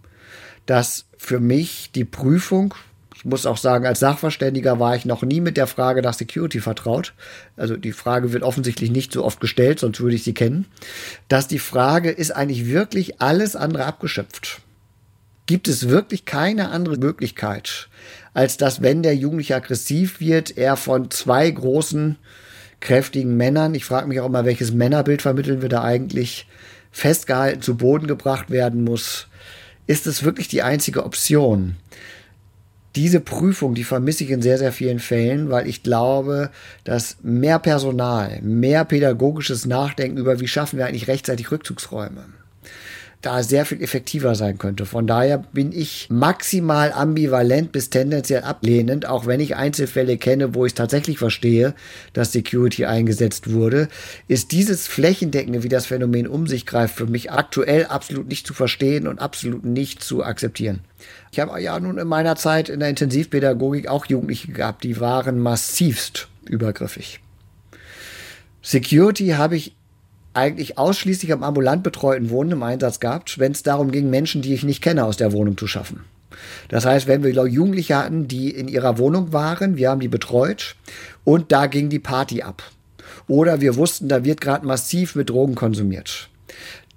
dass für mich die Prüfung, ich muss auch sagen, als Sachverständiger war ich noch nie mit der Frage nach Security vertraut. Also die Frage wird offensichtlich nicht so oft gestellt, sonst würde ich sie kennen. Dass die Frage, ist eigentlich wirklich alles andere abgeschöpft? Gibt es wirklich keine andere Möglichkeit, als dass, wenn der Jugendliche aggressiv wird, er von zwei großen, kräftigen Männern, ich frage mich auch immer, welches Männerbild vermitteln wir da eigentlich, festgehalten, zu Boden gebracht werden muss? Ist es wirklich die einzige Option? Diese Prüfung, die vermisse ich in sehr, sehr vielen Fällen, weil ich glaube, dass mehr Personal, mehr pädagogisches Nachdenken über, wie schaffen wir eigentlich rechtzeitig Rückzugsräume, da sehr viel effektiver sein könnte. Von daher bin ich maximal ambivalent bis tendenziell ablehnend, auch wenn ich Einzelfälle kenne, wo ich tatsächlich verstehe, dass Security eingesetzt wurde, ist dieses Flächendeckende, wie das Phänomen um sich greift, für mich aktuell absolut nicht zu verstehen und absolut nicht zu akzeptieren. Ich habe ja nun in meiner Zeit in der Intensivpädagogik auch Jugendliche gehabt, die waren massivst übergriffig. Security habe ich eigentlich ausschließlich am ambulant betreuten Wohnen im Einsatz gehabt, wenn es darum ging, Menschen, die ich nicht kenne, aus der Wohnung zu schaffen. Das heißt, wenn wir Jugendliche hatten, die in ihrer Wohnung waren, wir haben die betreut und da ging die Party ab. Oder wir wussten, da wird gerade massiv mit Drogen konsumiert.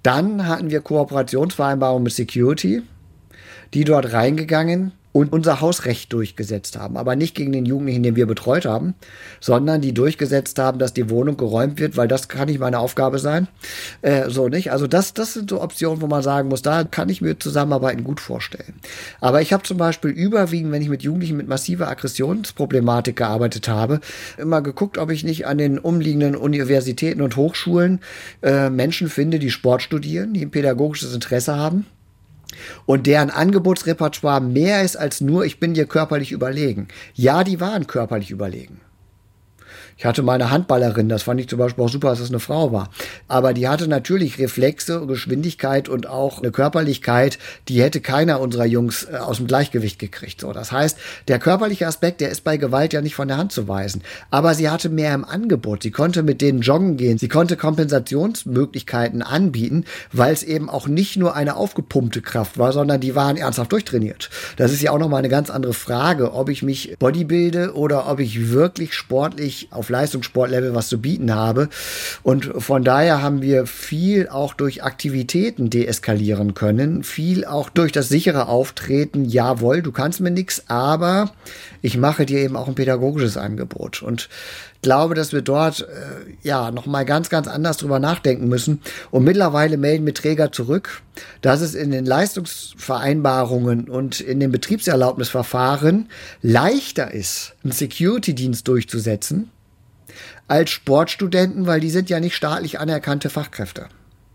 Dann hatten wir Kooperationsvereinbarungen mit Security, die dort reingegangen und unser Hausrecht durchgesetzt haben. Aber nicht gegen den Jugendlichen, den wir betreut haben, sondern die durchgesetzt haben, dass die Wohnung geräumt wird, weil das kann nicht meine Aufgabe sein. Äh, so nicht. Also das, das sind so Optionen, wo man sagen muss, da kann ich mir Zusammenarbeiten gut vorstellen. Aber ich habe zum Beispiel überwiegend, wenn ich mit Jugendlichen mit massiver Aggressionsproblematik gearbeitet habe, immer geguckt, ob ich nicht an den umliegenden Universitäten und Hochschulen äh, Menschen finde, die Sport studieren, die ein pädagogisches Interesse haben. Und deren Angebotsrepertoire mehr ist als nur, ich bin dir körperlich überlegen. Ja, die waren körperlich überlegen. Ich hatte meine Handballerin, das fand ich zum Beispiel auch super, dass es eine Frau war. Aber die hatte natürlich Reflexe, Geschwindigkeit und auch eine Körperlichkeit, die hätte keiner unserer Jungs äh, aus dem Gleichgewicht gekriegt. So, das heißt, der körperliche Aspekt, der ist bei Gewalt ja nicht von der Hand zu weisen. Aber sie hatte mehr im Angebot. Sie konnte mit denen joggen gehen. Sie konnte Kompensationsmöglichkeiten anbieten, weil es eben auch nicht nur eine aufgepumpte Kraft war, sondern die waren ernsthaft durchtrainiert. Das ist ja auch nochmal eine ganz andere Frage, ob ich mich bodybuilde oder ob ich wirklich sportlich auf Leistungssportlevel was zu bieten habe. Und von daher haben wir viel auch durch Aktivitäten deeskalieren können, viel auch durch das sichere Auftreten, jawohl, du kannst mir nichts, aber ich mache dir eben auch ein pädagogisches Angebot. Und glaube, dass wir dort äh, ja nochmal ganz, ganz anders drüber nachdenken müssen. Und mittlerweile melden mir Träger zurück, dass es in den Leistungsvereinbarungen und in den Betriebserlaubnisverfahren leichter ist, einen Security-Dienst durchzusetzen, als Sportstudenten, weil die sind ja nicht staatlich anerkannte Fachkräfte.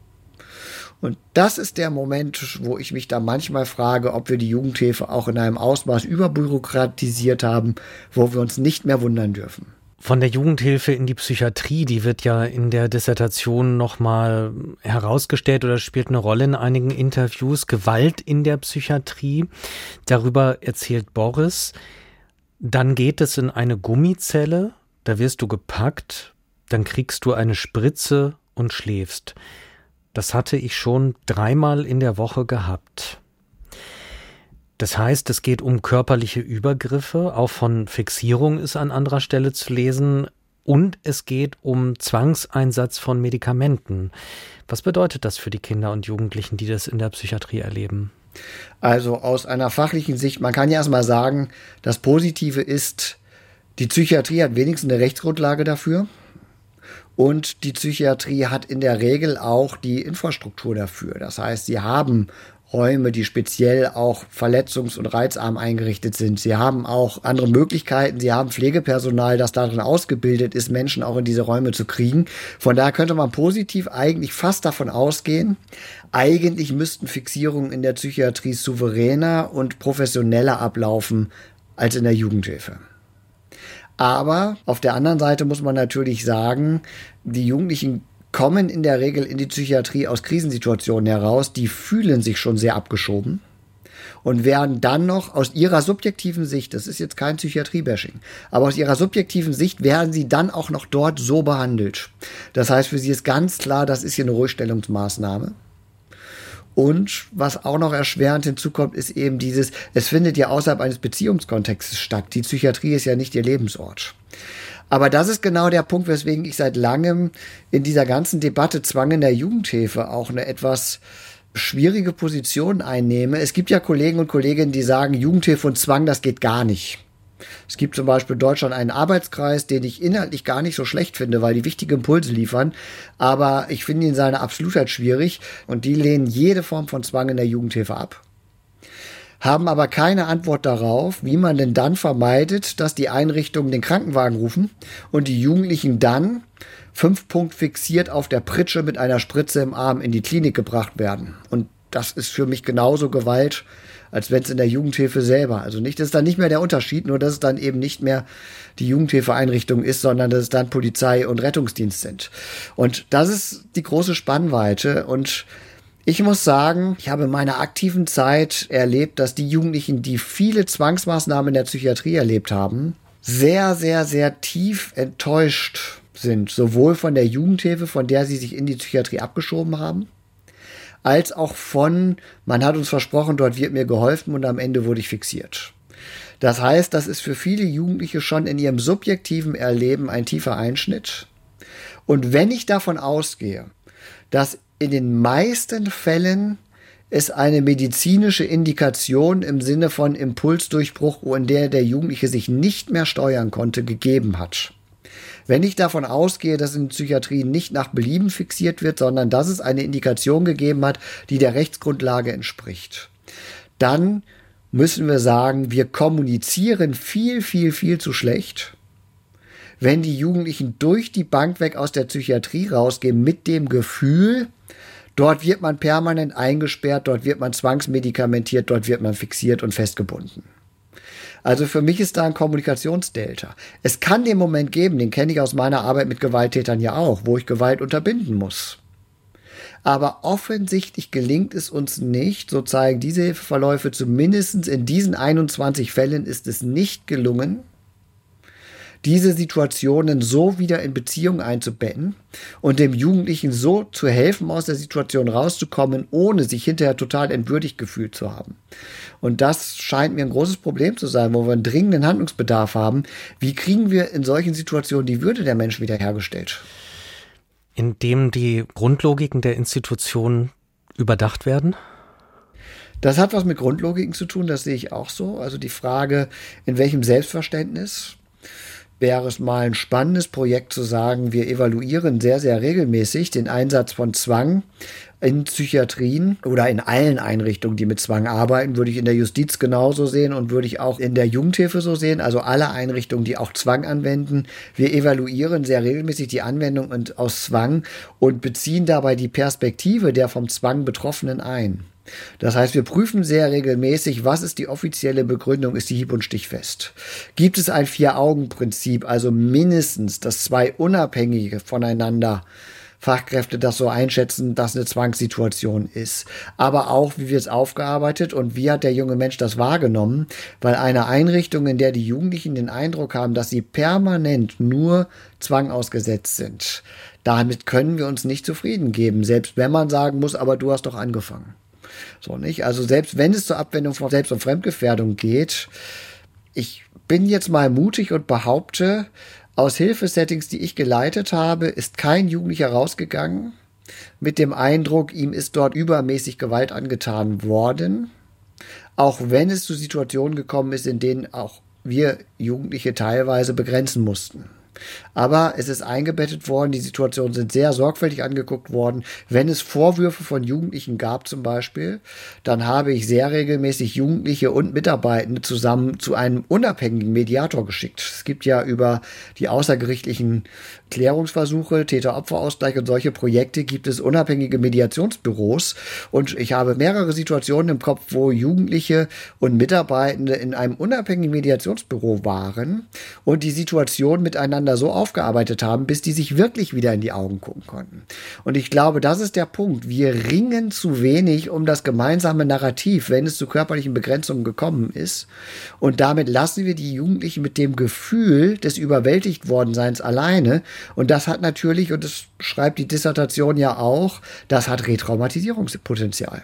Und das ist der Moment, wo ich mich da manchmal frage, ob wir die Jugendhilfe auch in einem Ausmaß überbürokratisiert haben, wo wir uns nicht mehr wundern dürfen. Von der Jugendhilfe in die Psychiatrie, die wird ja in der Dissertation nochmal herausgestellt oder spielt eine Rolle in einigen Interviews. Gewalt in der Psychiatrie, darüber erzählt Boris. Dann geht es in eine Gummizelle. Da wirst du gepackt, dann kriegst du eine Spritze und schläfst. Das hatte ich schon dreimal in der Woche gehabt. Das heißt, es geht um körperliche Übergriffe, auch von Fixierung ist an anderer Stelle zu lesen, und es geht um Zwangseinsatz von Medikamenten. Was bedeutet das für die Kinder und Jugendlichen, die das in der Psychiatrie erleben? Also aus einer fachlichen Sicht, man kann ja erstmal sagen, das Positive ist, die Psychiatrie hat wenigstens eine Rechtsgrundlage dafür und die Psychiatrie hat in der Regel auch die Infrastruktur dafür. Das heißt, sie haben Räume, die speziell auch verletzungs- und reizarm eingerichtet sind. Sie haben auch andere Möglichkeiten. Sie haben Pflegepersonal, das darin ausgebildet ist, Menschen auch in diese Räume zu kriegen. Von daher könnte man positiv eigentlich fast davon ausgehen, eigentlich müssten Fixierungen in der Psychiatrie souveräner und professioneller ablaufen als in der Jugendhilfe. Aber auf der anderen Seite muss man natürlich sagen, die Jugendlichen kommen in der Regel in die Psychiatrie aus Krisensituationen heraus, die fühlen sich schon sehr abgeschoben und werden dann noch aus ihrer subjektiven Sicht, das ist jetzt kein Psychiatrie-Bashing, aber aus ihrer subjektiven Sicht werden sie dann auch noch dort so behandelt. Das heißt, für sie ist ganz klar, das ist hier eine Ruhigstellungsmaßnahme. Und was auch noch erschwerend hinzukommt, ist eben dieses, es findet ja außerhalb eines Beziehungskontextes statt. Die Psychiatrie ist ja nicht ihr Lebensort. Aber das ist genau der Punkt, weswegen ich seit langem in dieser ganzen Debatte Zwang in der Jugendhilfe auch eine etwas schwierige Position einnehme. Es gibt ja Kollegen und Kolleginnen, die sagen, Jugendhilfe und Zwang, das geht gar nicht. Es gibt zum Beispiel in Deutschland einen Arbeitskreis, den ich inhaltlich gar nicht so schlecht finde, weil die wichtige Impulse liefern. Aber ich finde ihn seine Absolutheit schwierig und die lehnen jede Form von Zwang in der Jugendhilfe ab. Haben aber keine Antwort darauf, wie man denn dann vermeidet, dass die Einrichtungen den Krankenwagen rufen und die Jugendlichen dann fünf Punkt fixiert auf der Pritsche mit einer Spritze im Arm in die Klinik gebracht werden. Und das ist für mich genauso Gewalt, als wenn es in der Jugendhilfe selber. Also nicht, das ist dann nicht mehr der Unterschied, nur dass es dann eben nicht mehr die Jugendhilfeeinrichtung ist, sondern dass es dann Polizei und Rettungsdienst sind. Und das ist die große Spannweite. Und ich muss sagen, ich habe in meiner aktiven Zeit erlebt, dass die Jugendlichen, die viele Zwangsmaßnahmen in der Psychiatrie erlebt haben, sehr, sehr, sehr tief enttäuscht sind. Sowohl von der Jugendhilfe, von der sie sich in die Psychiatrie abgeschoben haben, als auch von, man hat uns versprochen, dort wird mir geholfen und am Ende wurde ich fixiert. Das heißt, das ist für viele Jugendliche schon in ihrem subjektiven Erleben ein tiefer Einschnitt. Und wenn ich davon ausgehe, dass in den meisten Fällen es eine medizinische Indikation im Sinne von Impulsdurchbruch, in der der Jugendliche sich nicht mehr steuern konnte, gegeben hat. Wenn ich davon ausgehe, dass in Psychiatrie nicht nach Belieben fixiert wird, sondern dass es eine Indikation gegeben hat, die der Rechtsgrundlage entspricht, dann müssen wir sagen, wir kommunizieren viel, viel, viel zu schlecht, wenn die Jugendlichen durch die Bank weg aus der Psychiatrie rausgehen mit dem Gefühl, dort wird man permanent eingesperrt, dort wird man zwangsmedikamentiert, dort wird man fixiert und festgebunden. Also für mich ist da ein Kommunikationsdelta. Es kann den Moment geben, den kenne ich aus meiner Arbeit mit Gewalttätern ja auch, wo ich Gewalt unterbinden muss. Aber offensichtlich gelingt es uns nicht, so zeigen diese Hilfeverläufe, zumindest in diesen einundzwanzig Fällen ist es nicht gelungen, diese Situationen so wieder in Beziehung einzubetten und dem Jugendlichen so zu helfen, aus der Situation rauszukommen, ohne sich hinterher total entwürdigt gefühlt zu haben. Und das scheint mir ein großes Problem zu sein, wo wir einen dringenden Handlungsbedarf haben. Wie kriegen wir in solchen Situationen die Würde der Menschen wiederhergestellt? Indem die Grundlogiken der Institution überdacht werden? Das hat was mit Grundlogiken zu tun, das sehe ich auch so. Also die Frage, in welchem Selbstverständnis wäre es mal ein spannendes Projekt zu sagen, wir evaluieren sehr, sehr regelmäßig den Einsatz von Zwang in Psychiatrien oder in allen Einrichtungen, die mit Zwang arbeiten, würde ich in der Justiz genauso sehen und würde ich auch in der Jugendhilfe so sehen, also alle Einrichtungen, die auch Zwang anwenden. Wir evaluieren sehr regelmäßig die Anwendung und aus Zwang und beziehen dabei die Perspektive der vom Zwang Betroffenen ein. Das heißt, wir prüfen sehr regelmäßig, was ist die offizielle Begründung, ist die hieb- und stichfest. Gibt es ein Vier-Augen-Prinzip, also mindestens, dass zwei unabhängige voneinander Fachkräfte das so einschätzen, dass eine Zwangssituation ist. Aber auch, wie wird es aufgearbeitet und wie hat der junge Mensch das wahrgenommen? Weil eine Einrichtung, in der die Jugendlichen den Eindruck haben, dass sie permanent nur Zwang ausgesetzt sind, damit können wir uns nicht zufrieden geben, selbst wenn man sagen muss, aber du hast doch angefangen. So nicht? Also selbst wenn es zur Abwendung von Selbst- und Fremdgefährdung geht, ich bin jetzt mal mutig und behaupte, aus Hilfesettings, die ich geleitet habe, ist kein Jugendlicher rausgegangen mit dem Eindruck, ihm ist dort übermäßig Gewalt angetan worden, auch wenn es zu Situationen gekommen ist, in denen auch wir Jugendliche teilweise begrenzen mussten. Aber es ist eingebettet worden, die Situationen sind sehr sorgfältig angeguckt worden. Wenn es Vorwürfe von Jugendlichen gab zum Beispiel, dann habe ich sehr regelmäßig Jugendliche und Mitarbeitende zusammen zu einem unabhängigen Mediator geschickt. Es gibt ja über die außergerichtlichen Klärungsversuche, Täter-Opfer-Ausgleich und solche Projekte gibt es unabhängige Mediationsbüros. Und ich habe mehrere Situationen im Kopf, wo Jugendliche und Mitarbeitende in einem unabhängigen Mediationsbüro waren und die Situation miteinander so aufgearbeitet haben, bis die sich wirklich wieder in die Augen gucken konnten. Und ich glaube, das ist der Punkt. Wir ringen zu wenig um das gemeinsame Narrativ, wenn es zu körperlichen Begrenzungen gekommen ist. Und damit lassen wir die Jugendlichen mit dem Gefühl des Überwältigtwordenseins alleine. Und das hat natürlich, und das schreibt die Dissertation ja auch, das hat Retraumatisierungspotenzial.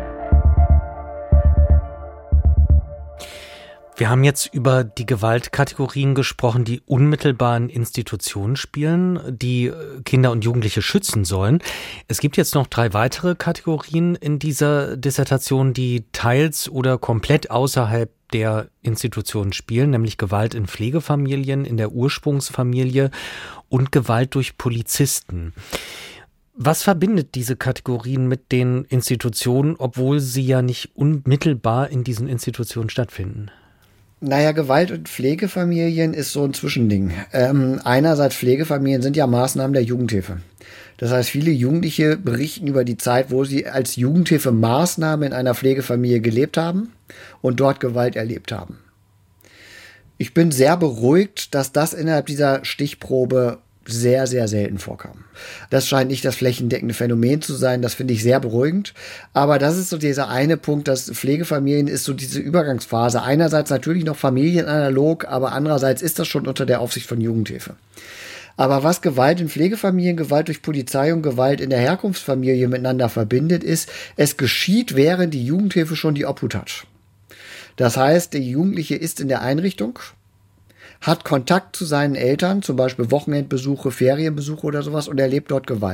Wir haben jetzt über die Gewaltkategorien gesprochen, die unmittelbar in Institutionen spielen, die Kinder und Jugendliche schützen sollen. Es gibt jetzt noch drei weitere Kategorien in dieser Dissertation, die teils oder komplett außerhalb der Institutionen spielen, nämlich Gewalt in Pflegefamilien, in der Ursprungsfamilie und Gewalt durch Polizisten. Was verbindet diese Kategorien mit den Institutionen, obwohl sie ja nicht unmittelbar in diesen Institutionen stattfinden? Naja, Gewalt in Pflegefamilien ist so ein Zwischending. Ähm, einerseits Pflegefamilien sind ja Maßnahmen der Jugendhilfe. Das heißt, viele Jugendliche berichten über die Zeit, wo sie als Jugendhilfemaßnahme in einer Pflegefamilie gelebt haben und dort Gewalt erlebt haben. Ich bin sehr beruhigt, dass das innerhalb dieser Stichprobe sehr, sehr selten vorkam. Das scheint nicht das flächendeckende Phänomen zu sein, das finde ich sehr beruhigend. Aber das ist so dieser eine Punkt, dass Pflegefamilien ist so diese Übergangsphase. Einerseits natürlich noch familienanalog, aber andererseits ist das schon unter der Aufsicht von Jugendhilfe. Aber was Gewalt in Pflegefamilien, Gewalt durch Polizei und Gewalt in der Herkunftsfamilie miteinander verbindet, ist, es geschieht, während die Jugendhilfe schon die Obhut hat. Das heißt, der Jugendliche ist in der Einrichtung, hat Kontakt zu seinen Eltern, zum Beispiel Wochenendbesuche, Ferienbesuche oder sowas und erlebt dort Gewalt.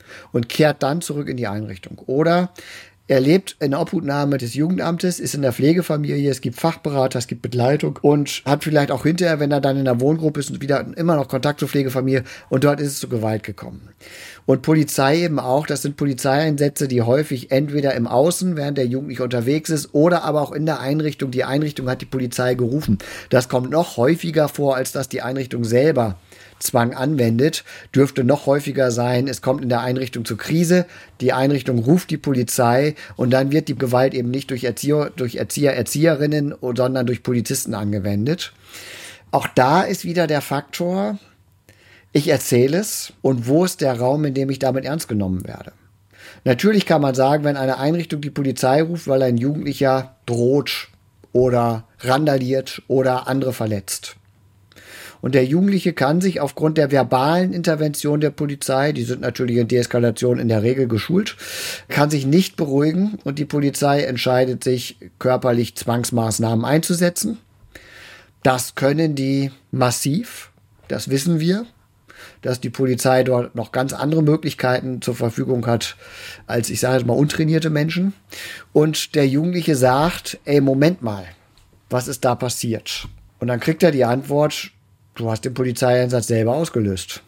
und kehrt dann zurück in die Einrichtung. Oder er lebt in der Obhutnahme des Jugendamtes, ist in der Pflegefamilie, es gibt Fachberater, es gibt Begleitung und hat vielleicht auch hinterher, wenn er dann in der Wohngruppe ist, wieder immer noch Kontakt zur Pflegefamilie und dort ist es zu Gewalt gekommen. Und Polizei eben auch, das sind Polizeieinsätze, die häufig entweder im Außen, während der Jugendliche unterwegs ist, oder aber auch in der Einrichtung. Die Einrichtung hat die Polizei gerufen. Das kommt noch häufiger vor, als dass die Einrichtung selber Zwang anwendet, dürfte noch häufiger sein, es kommt in der Einrichtung zur Krise, die Einrichtung ruft die Polizei und dann wird die Gewalt eben nicht durch Erzieher, durch Erzieher, Erzieherinnen, sondern durch Polizisten angewendet. Auch da ist wieder der Faktor, ich erzähle es und wo ist der Raum, in dem ich damit ernst genommen werde. Natürlich kann man sagen, wenn eine Einrichtung die Polizei ruft, weil ein Jugendlicher droht oder randaliert oder andere verletzt. Und der Jugendliche kann sich aufgrund der verbalen Intervention der Polizei, die sind natürlich in Deeskalation in der Regel geschult, kann sich nicht beruhigen und die Polizei entscheidet sich, körperlich Zwangsmaßnahmen einzusetzen. Das können die massiv, das wissen wir, dass die Polizei dort noch ganz andere Möglichkeiten zur Verfügung hat, als, ich sage jetzt mal, untrainierte Menschen. Und der Jugendliche sagt, ey, Moment mal, was ist da passiert? Und dann kriegt er die Antwort, du hast den Polizeieinsatz selber ausgelöst.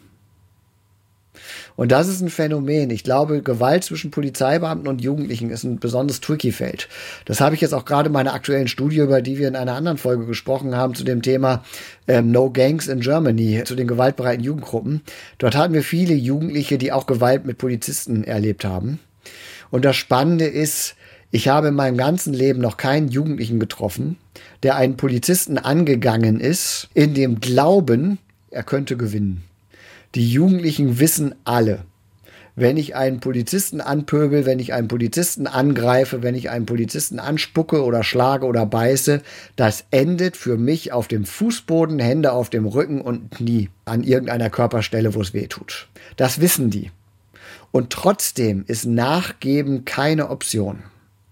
Und das ist ein Phänomen. Ich glaube, Gewalt zwischen Polizeibeamten und Jugendlichen ist ein besonders tricky Feld. Das habe ich jetzt auch gerade in meiner aktuellen Studie, über die wir in einer anderen Folge gesprochen haben, zu dem Thema ähm, No Gangs in Germany, zu den gewaltbereiten Jugendgruppen. Dort hatten wir viele Jugendliche, die auch Gewalt mit Polizisten erlebt haben. Und das Spannende ist, ich habe in meinem ganzen Leben noch keinen Jugendlichen getroffen, der einen Polizisten angegangen ist, in dem Glauben, er könnte gewinnen. Die Jugendlichen wissen alle, wenn ich einen Polizisten anpöbel, wenn ich einen Polizisten angreife, wenn ich einen Polizisten anspucke oder schlage oder beiße, das endet für mich auf dem Fußboden, Hände auf dem Rücken und Knie an irgendeiner Körperstelle, wo es weh tut. Das wissen die. Und trotzdem ist Nachgeben keine Option.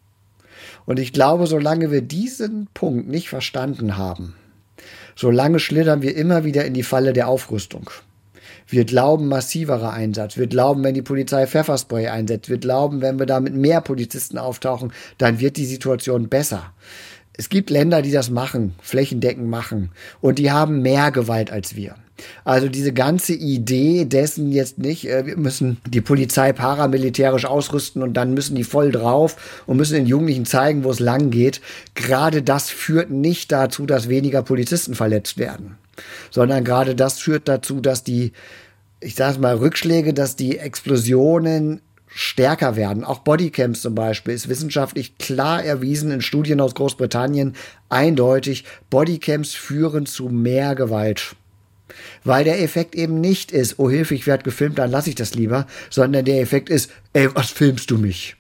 Und ich glaube, solange wir diesen Punkt nicht verstanden haben, solange schlittern wir immer wieder in die Falle der Aufrüstung. Wir glauben massiverer Einsatz. Wir glauben, wenn die Polizei Pfefferspray einsetzt. Wir glauben, wenn wir da mit mehr Polizisten auftauchen, dann wird die Situation besser. Es gibt Länder, die das machen, flächendeckend machen. Und die haben mehr Gewalt als wir. Also diese ganze Idee dessen jetzt nicht, wir müssen die Polizei paramilitärisch ausrüsten und dann müssen die voll drauf und müssen den Jugendlichen zeigen, wo es lang geht. Gerade das führt nicht dazu, dass weniger Polizisten verletzt werden, sondern gerade das führt dazu, dass die, ich sage mal, Rückschläge, dass die Explosionen stärker werden. Auch Bodycams zum Beispiel ist wissenschaftlich klar erwiesen in Studien aus Großbritannien eindeutig. Bodycams führen zu mehr Gewalt. Weil der Effekt eben nicht ist, oh Hilfe, ich werde gefilmt, dann lasse ich das lieber, sondern der Effekt ist, ey, was filmst du mich?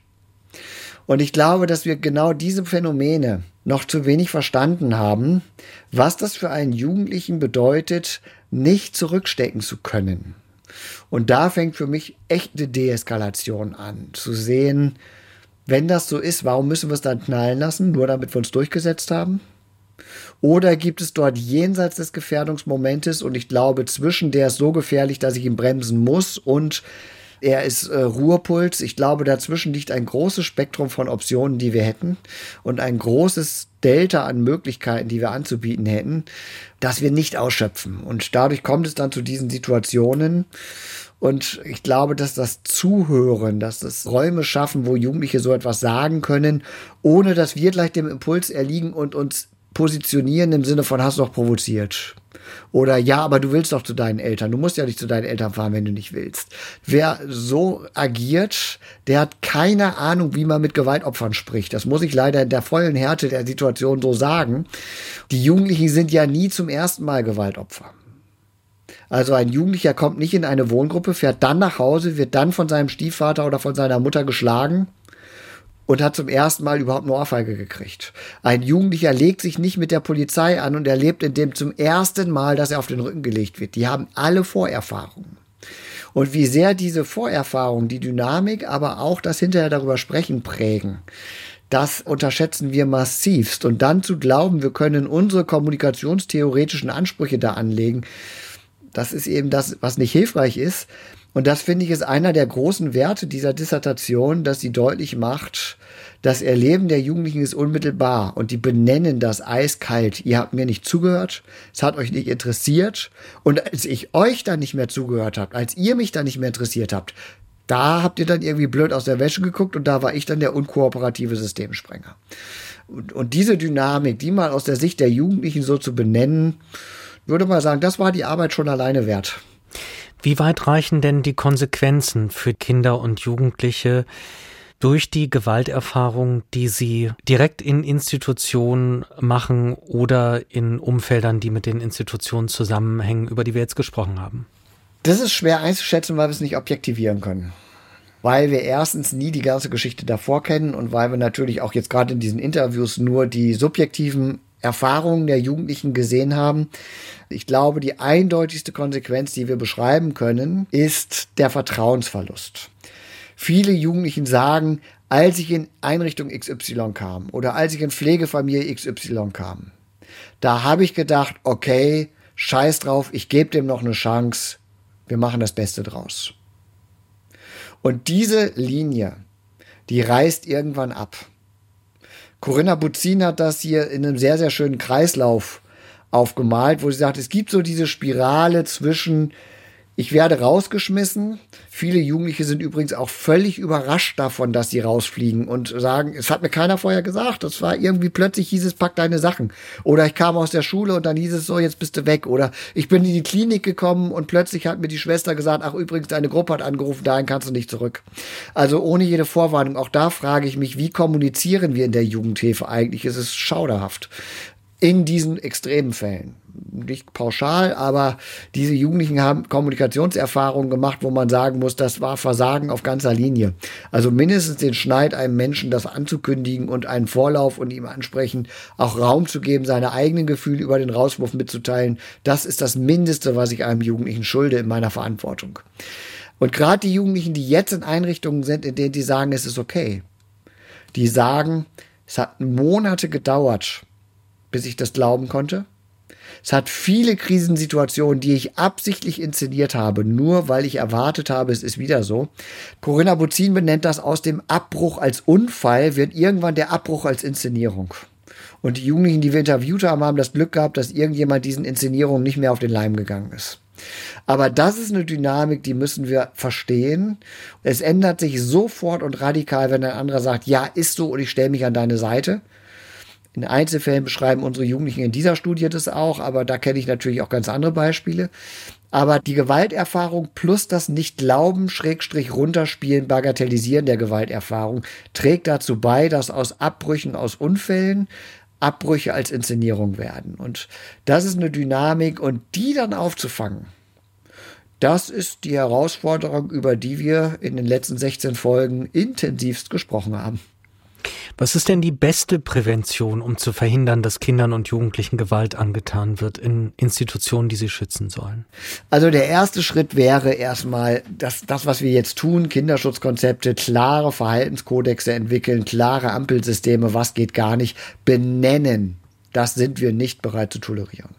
Und ich glaube, dass wir genau diese Phänomene noch zu wenig verstanden haben, was das für einen Jugendlichen bedeutet, nicht zurückstecken zu können. Und da fängt für mich echte Deeskalation an, zu sehen, wenn das so ist, warum müssen wir es dann knallen lassen, nur damit wir uns durchgesetzt haben? Oder gibt es dort jenseits des Gefährdungsmomentes, und ich glaube, zwischen der ist so gefährlich, dass ich ihn bremsen muss, und er ist äh, Ruhepuls. Ich glaube, dazwischen liegt ein großes Spektrum von Optionen, die wir hätten, und ein großes Delta an Möglichkeiten, die wir anzubieten hätten, das wir nicht ausschöpfen. Und dadurch kommt es dann zu diesen Situationen. Und ich glaube, dass das Zuhören, dass das Räume schaffen, wo Jugendliche so etwas sagen können, ohne dass wir gleich dem Impuls erliegen und uns positionieren im Sinne von, hast du doch provoziert. Oder ja, aber du willst doch zu deinen Eltern. Du musst ja nicht zu deinen Eltern fahren, wenn du nicht willst. Wer so agiert, der hat keine Ahnung, wie man mit Gewaltopfern spricht. Das muss ich leider in der vollen Härte der Situation so sagen. Die Jugendlichen sind ja nie zum ersten Mal Gewaltopfer. Also ein Jugendlicher kommt nicht in eine Wohngruppe, fährt dann nach Hause, wird dann von seinem Stiefvater oder von seiner Mutter geschlagen und hat zum ersten Mal überhaupt eine Ohrfeige gekriegt. Ein Jugendlicher legt sich nicht mit der Polizei an und erlebt in dem zum ersten Mal, dass er auf den Rücken gelegt wird. Die haben alle Vorerfahrungen. Und wie sehr diese Vorerfahrungen, die Dynamik, aber auch das hinterher darüber sprechen, prägen, das unterschätzen wir massivst. Und dann zu glauben, wir können unsere kommunikationstheoretischen Ansprüche da anlegen, das ist eben das, was nicht hilfreich ist. Und das, finde ich, ist einer der großen Werte dieser Dissertation, dass sie deutlich macht, das Erleben der Jugendlichen ist unmittelbar und die benennen das eiskalt. Ihr habt mir nicht zugehört, es hat euch nicht interessiert und als ich euch dann nicht mehr zugehört habe, als ihr mich dann nicht mehr interessiert habt, da habt ihr dann irgendwie blöd aus der Wäsche geguckt und da war ich dann der unkooperative Systemsprenger. Und, und diese Dynamik, die mal aus der Sicht der Jugendlichen so zu benennen, würde man sagen, das war die Arbeit schon alleine wert. Wie weit reichen denn die Konsequenzen für Kinder und Jugendliche durch die Gewalterfahrung, die sie direkt in Institutionen machen oder in Umfeldern, die mit den Institutionen zusammenhängen, über die wir jetzt gesprochen haben? Das ist schwer einzuschätzen, weil wir es nicht objektivieren können. Weil wir erstens nie die ganze Geschichte davor kennen und weil wir natürlich auch jetzt gerade in diesen Interviews nur die subjektiven Erfahrungen der Jugendlichen gesehen haben. Ich glaube, die eindeutigste Konsequenz, die wir beschreiben können, ist der Vertrauensverlust. Viele Jugendlichen sagen, als ich in Einrichtung X Y kam oder als ich in Pflegefamilie X Y kam, da habe ich gedacht, okay, scheiß drauf, ich gebe dem noch eine Chance, wir machen das Beste draus. Und diese Linie, die reißt irgendwann ab. Corinna Buzin hat das hier in einem sehr, sehr schönen Kreislauf aufgemalt, wo sie sagt, es gibt so diese Spirale zwischen ich werde rausgeschmissen. Viele Jugendliche sind übrigens auch völlig überrascht davon, dass sie rausfliegen und sagen, es hat mir keiner vorher gesagt. Das war irgendwie plötzlich hieß es, pack deine Sachen. Oder ich kam aus der Schule und dann hieß es so, jetzt bist du weg. Oder ich bin in die Klinik gekommen und plötzlich hat mir die Schwester gesagt, ach übrigens, deine Gruppe hat angerufen, dahin kannst du nicht zurück. Also ohne jede Vorwarnung. Auch da frage ich mich, wie kommunizieren wir in der Jugendhilfe eigentlich? Es ist schauderhaft. In diesen extremen Fällen. Nicht pauschal, aber diese Jugendlichen haben Kommunikationserfahrungen gemacht, wo man sagen muss, das war Versagen auf ganzer Linie. Also mindestens den Schneid, einem Menschen das anzukündigen und einen Vorlauf und ihm ansprechend auch Raum zu geben, seine eigenen Gefühle über den Rauswurf mitzuteilen. Das ist das Mindeste, was ich einem Jugendlichen schulde in meiner Verantwortung. Und gerade die Jugendlichen, die jetzt in Einrichtungen sind, in denen die sagen, es ist okay, die sagen, es hat Monate gedauert, bis ich das glauben konnte. Es hat viele Krisensituationen, die ich absichtlich inszeniert habe, nur weil ich erwartet habe, es ist wieder so. Corinna Buzin benennt das, aus dem Abbruch als Unfall wird irgendwann der Abbruch als Inszenierung. Und die Jugendlichen, die wir interviewt haben, haben das Glück gehabt, dass irgendjemand diesen Inszenierungen nicht mehr auf den Leim gegangen ist. Aber das ist eine Dynamik, die müssen wir verstehen. Es ändert sich sofort und radikal, wenn ein anderer sagt, ja, ist so und ich stelle mich an deine Seite. In Einzelfällen beschreiben unsere Jugendlichen in dieser Studie das auch, aber da kenne ich natürlich auch ganz andere Beispiele. Aber die Gewalterfahrung plus das Nicht-Glauben, Schrägstrich runterspielen, Bagatellisieren der Gewalterfahrung trägt dazu bei, dass aus Abbrüchen, aus Unfällen Abbrüche als Inszenierung werden. Und das ist eine Dynamik und die dann aufzufangen, das ist die Herausforderung, über die wir in den letzten sechzehn Folgen intensivst gesprochen haben. Was ist denn die beste Prävention, um zu verhindern, dass Kindern und Jugendlichen Gewalt angetan wird in Institutionen, die sie schützen sollen? Also der erste Schritt wäre erstmal, dass das, was wir jetzt tun, Kinderschutzkonzepte, klare Verhaltenskodexe entwickeln, klare Ampelsysteme, was geht gar nicht, benennen. Das sind wir nicht bereit zu tolerieren.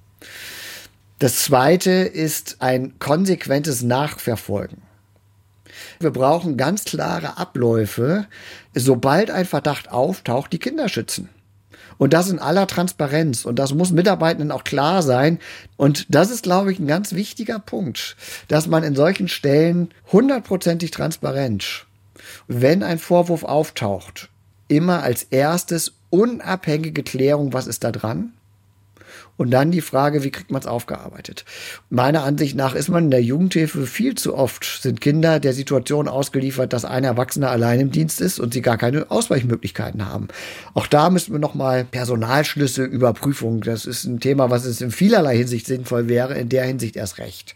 Das zweite ist ein konsequentes Nachverfolgen. Wir brauchen ganz klare Abläufe, sobald ein Verdacht auftaucht, die Kinder schützen. Und das in aller Transparenz. Und das muss Mitarbeitenden auch klar sein. Und das ist, glaube ich, ein ganz wichtiger Punkt, dass man in solchen Stellen hundertprozentig transparent, wenn ein Vorwurf auftaucht, immer als erstes unabhängige Klärung, was ist da dran? Und dann die Frage, wie kriegt man es aufgearbeitet? Meiner Ansicht nach ist man in der Jugendhilfe viel zu oft, sind Kinder der Situation ausgeliefert, dass ein Erwachsener allein im Dienst ist und sie gar keine Ausweichmöglichkeiten haben. Auch da müssen wir nochmal Personalschlüsse, Überprüfung. Das ist ein Thema, was es in vielerlei Hinsicht sinnvoll wäre, in der Hinsicht erst recht.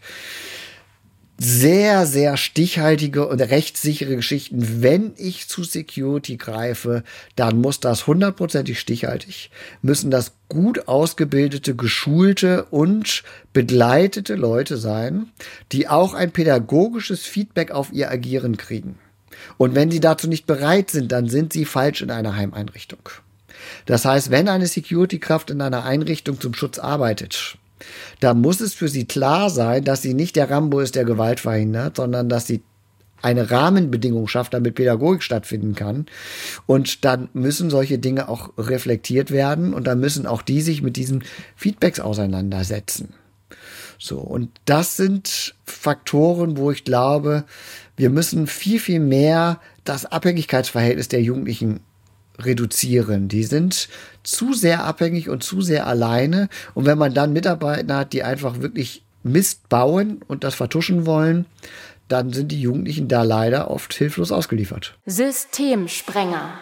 Sehr, sehr stichhaltige und rechtssichere Geschichten. Wenn ich zu Security greife, dann muss das hundertprozentig stichhaltig, müssen das gut ausgebildete, geschulte und begleitete Leute sein, die auch ein pädagogisches Feedback auf ihr Agieren kriegen. Und wenn sie dazu nicht bereit sind, dann sind sie falsch in einer Heimeinrichtung. Das heißt, wenn eine Security-Kraft in einer Einrichtung zum Schutz arbeitet, Da muss es für sie klar sein, dass sie nicht der Rambo ist, der Gewalt verhindert, sondern dass sie eine Rahmenbedingung schafft, damit Pädagogik stattfinden kann. Und dann müssen solche Dinge auch reflektiert werden und dann müssen auch die sich mit diesen Feedbacks auseinandersetzen. So, und das sind Faktoren, wo ich glaube, wir müssen viel, viel mehr das Abhängigkeitsverhältnis der Jugendlichen reduzieren. Die sind zu sehr abhängig und zu sehr alleine. Und wenn man dann Mitarbeiter hat, die einfach wirklich Mist bauen und das vertuschen wollen, dann sind die Jugendlichen da leider oft hilflos ausgeliefert. Systemsprenger.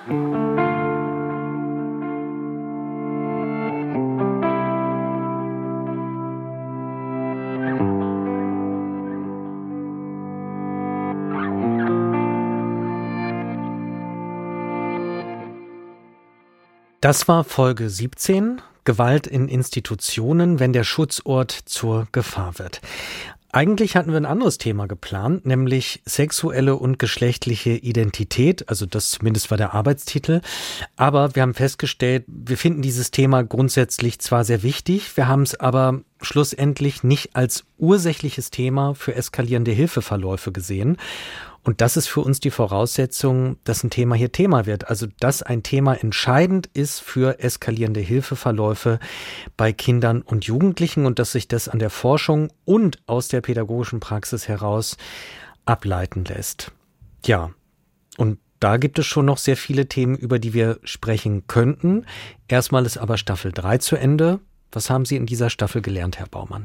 Das war Folge siebzehn, Gewalt in Institutionen, wenn der Schutzort zur Gefahr wird. Eigentlich hatten wir ein anderes Thema geplant, nämlich sexuelle und geschlechtliche Identität, also das zumindest war der Arbeitstitel. Aber wir haben festgestellt, wir finden dieses Thema grundsätzlich zwar sehr wichtig, wir haben es aber schlussendlich nicht als ursächliches Thema für eskalierende Hilfeverläufe gesehen. Und das ist für uns die Voraussetzung, dass ein Thema hier Thema wird. Also, dass ein Thema entscheidend ist für eskalierende Hilfeverläufe bei Kindern und Jugendlichen und dass sich das an der Forschung und aus der pädagogischen Praxis heraus ableiten lässt. Ja, und da gibt es schon noch sehr viele Themen, über die wir sprechen könnten. Erstmal ist aber Staffel drei zu Ende. Was haben Sie in dieser Staffel gelernt, Herr Baumann?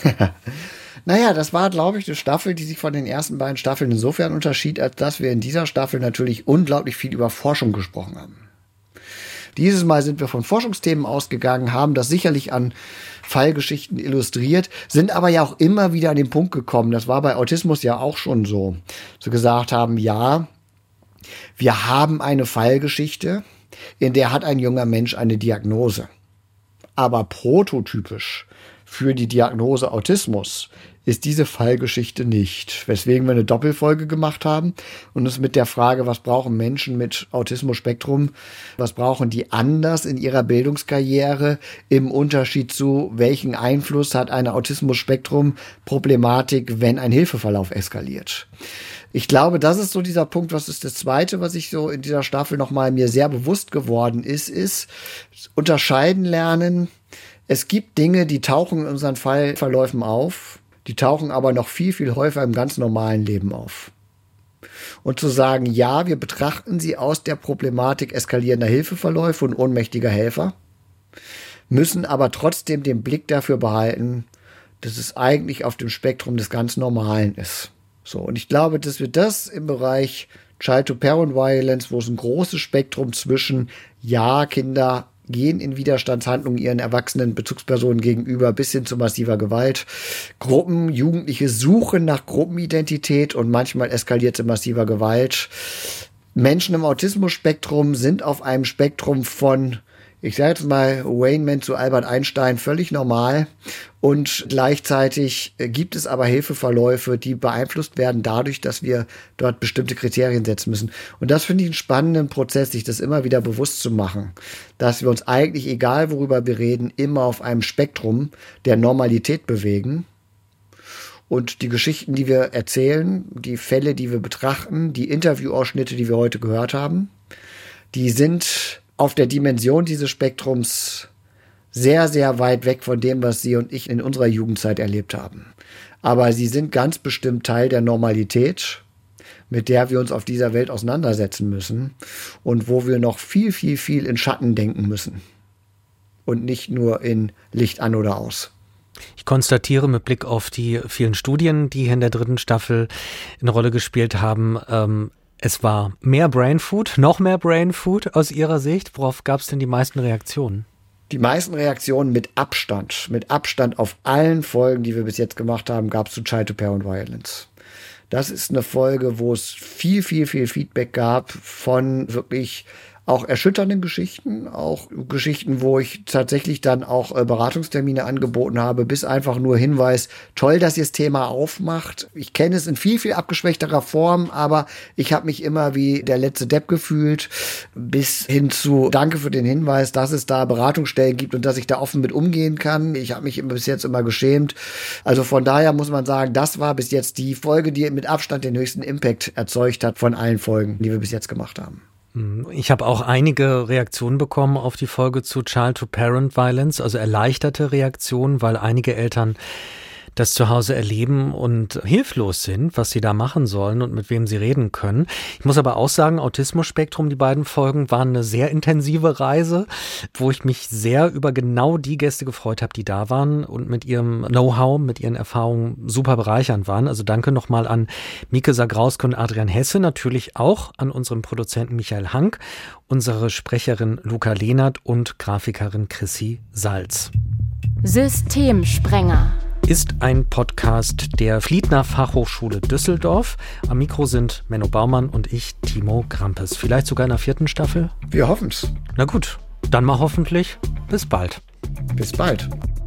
Naja, das war, glaube ich, eine Staffel, die sich von den ersten beiden Staffeln insofern unterschied, als dass wir in dieser Staffel natürlich unglaublich viel über Forschung gesprochen haben. Dieses Mal sind wir von Forschungsthemen ausgegangen, haben das sicherlich an Fallgeschichten illustriert, sind aber ja auch immer wieder an den Punkt gekommen, das war bei Autismus ja auch schon so, so gesagt haben, ja, wir haben eine Fallgeschichte, in der hat ein junger Mensch eine Diagnose. Aber prototypisch für die Diagnose Autismus ist diese Fallgeschichte nicht. Weswegen wir eine Doppelfolge gemacht haben und uns mit der Frage, was brauchen Menschen mit Autismus-Spektrum, was brauchen die anders in ihrer Bildungskarriere im Unterschied zu, welchen Einfluss hat eine Autismus-Spektrum-Problematik, wenn ein Hilfeverlauf eskaliert. Ich glaube, das ist so dieser Punkt, was ist das Zweite, was ich so in dieser Staffel nochmal mir sehr bewusst geworden ist, ist unterscheiden lernen. Es gibt Dinge, die tauchen in unseren Fallverläufen auf, die tauchen aber noch viel, viel häufiger im ganz normalen Leben auf. Und zu sagen, ja, wir betrachten sie aus der Problematik eskalierender Hilfeverläufe und ohnmächtiger Helfer, müssen aber trotzdem den Blick dafür behalten, dass es eigentlich auf dem Spektrum des ganz Normalen ist. So, und ich glaube, dass wir das im Bereich Child-to-Parent-Violence, wo es ein großes Spektrum zwischen, ja, Kinder gehen in Widerstandshandlungen ihren erwachsenen Bezugspersonen gegenüber bis hin zu massiver Gewalt. Gruppen, Jugendliche suchen nach Gruppenidentität und manchmal eskaliert sie massiver Gewalt. Menschen im Autismus-Spektrum sind auf einem Spektrum von, ich sage jetzt mal, Wayne Man zu Albert Einstein völlig normal. Und gleichzeitig gibt es aber Hilfeverläufe, die beeinflusst werden dadurch, dass wir dort bestimmte Kriterien setzen müssen. Und das finde ich einen spannenden Prozess, sich das immer wieder bewusst zu machen, dass wir uns eigentlich, egal worüber wir reden, immer auf einem Spektrum der Normalität bewegen. Und die Geschichten, die wir erzählen, die Fälle, die wir betrachten, die Interviewausschnitte, die wir heute gehört haben, die sind auf der Dimension dieses Spektrums sehr, sehr weit weg von dem, was Sie und ich in unserer Jugendzeit erlebt haben. Aber sie sind ganz bestimmt Teil der Normalität, mit der wir uns auf dieser Welt auseinandersetzen müssen und wo wir noch viel, viel, viel in Schatten denken müssen und nicht nur in Licht an oder aus. Ich konstatiere mit Blick auf die vielen Studien, die hier in der dritten Staffel eine Rolle gespielt haben, ähm, es war mehr Brainfood, noch mehr Brainfood aus Ihrer Sicht. Worauf gab es denn die meisten Reaktionen? Die meisten Reaktionen mit Abstand, mit Abstand auf allen Folgen, die wir bis jetzt gemacht haben, gab es zu Child-to-Parent-Violence. Das ist eine Folge, wo es viel, viel, viel Feedback gab von wirklich auch erschütternden Geschichten, auch Geschichten, wo ich tatsächlich dann auch äh, Beratungstermine angeboten habe, bis einfach nur Hinweis, toll, dass ihr das Thema aufmacht. Ich kenne es in viel, viel abgeschwächterer Form, aber ich habe mich immer wie der letzte Depp gefühlt, bis hin zu danke für den Hinweis, dass es da Beratungsstellen gibt und dass ich da offen mit umgehen kann. Ich habe mich bis jetzt immer geschämt. Also von daher muss man sagen, das war bis jetzt die Folge, die mit Abstand den höchsten Impact erzeugt hat von allen Folgen, die wir bis jetzt gemacht haben. Ich habe auch einige Reaktionen bekommen auf die Folge zu Child-to-Parent-Violence, also erleichterte Reaktionen, weil einige Eltern das zu Hause erleben und hilflos sind, was sie da machen sollen und mit wem sie reden können. Ich muss aber auch sagen, Autismus-Spektrum, die beiden Folgen, waren eine sehr intensive Reise, wo ich mich sehr über genau die Gäste gefreut habe, die da waren und mit ihrem Know-how, mit ihren Erfahrungen super bereichernd waren. Also danke nochmal an Mieke Sagrauske und Adrian Hesse, natürlich auch an unseren Produzenten Michael Hank, unsere Sprecherin Luca Lehnert und Grafikerin Chrissy Salz. Systemsprenger Ist ein Podcast der Fliedner Fachhochschule Düsseldorf. Am Mikro sind Menno Baumann und ich, Timo Grampes. Vielleicht sogar in der vierten Staffel? Wir hoffen's. Na gut, dann mal hoffentlich. Bis bald. Bis bald.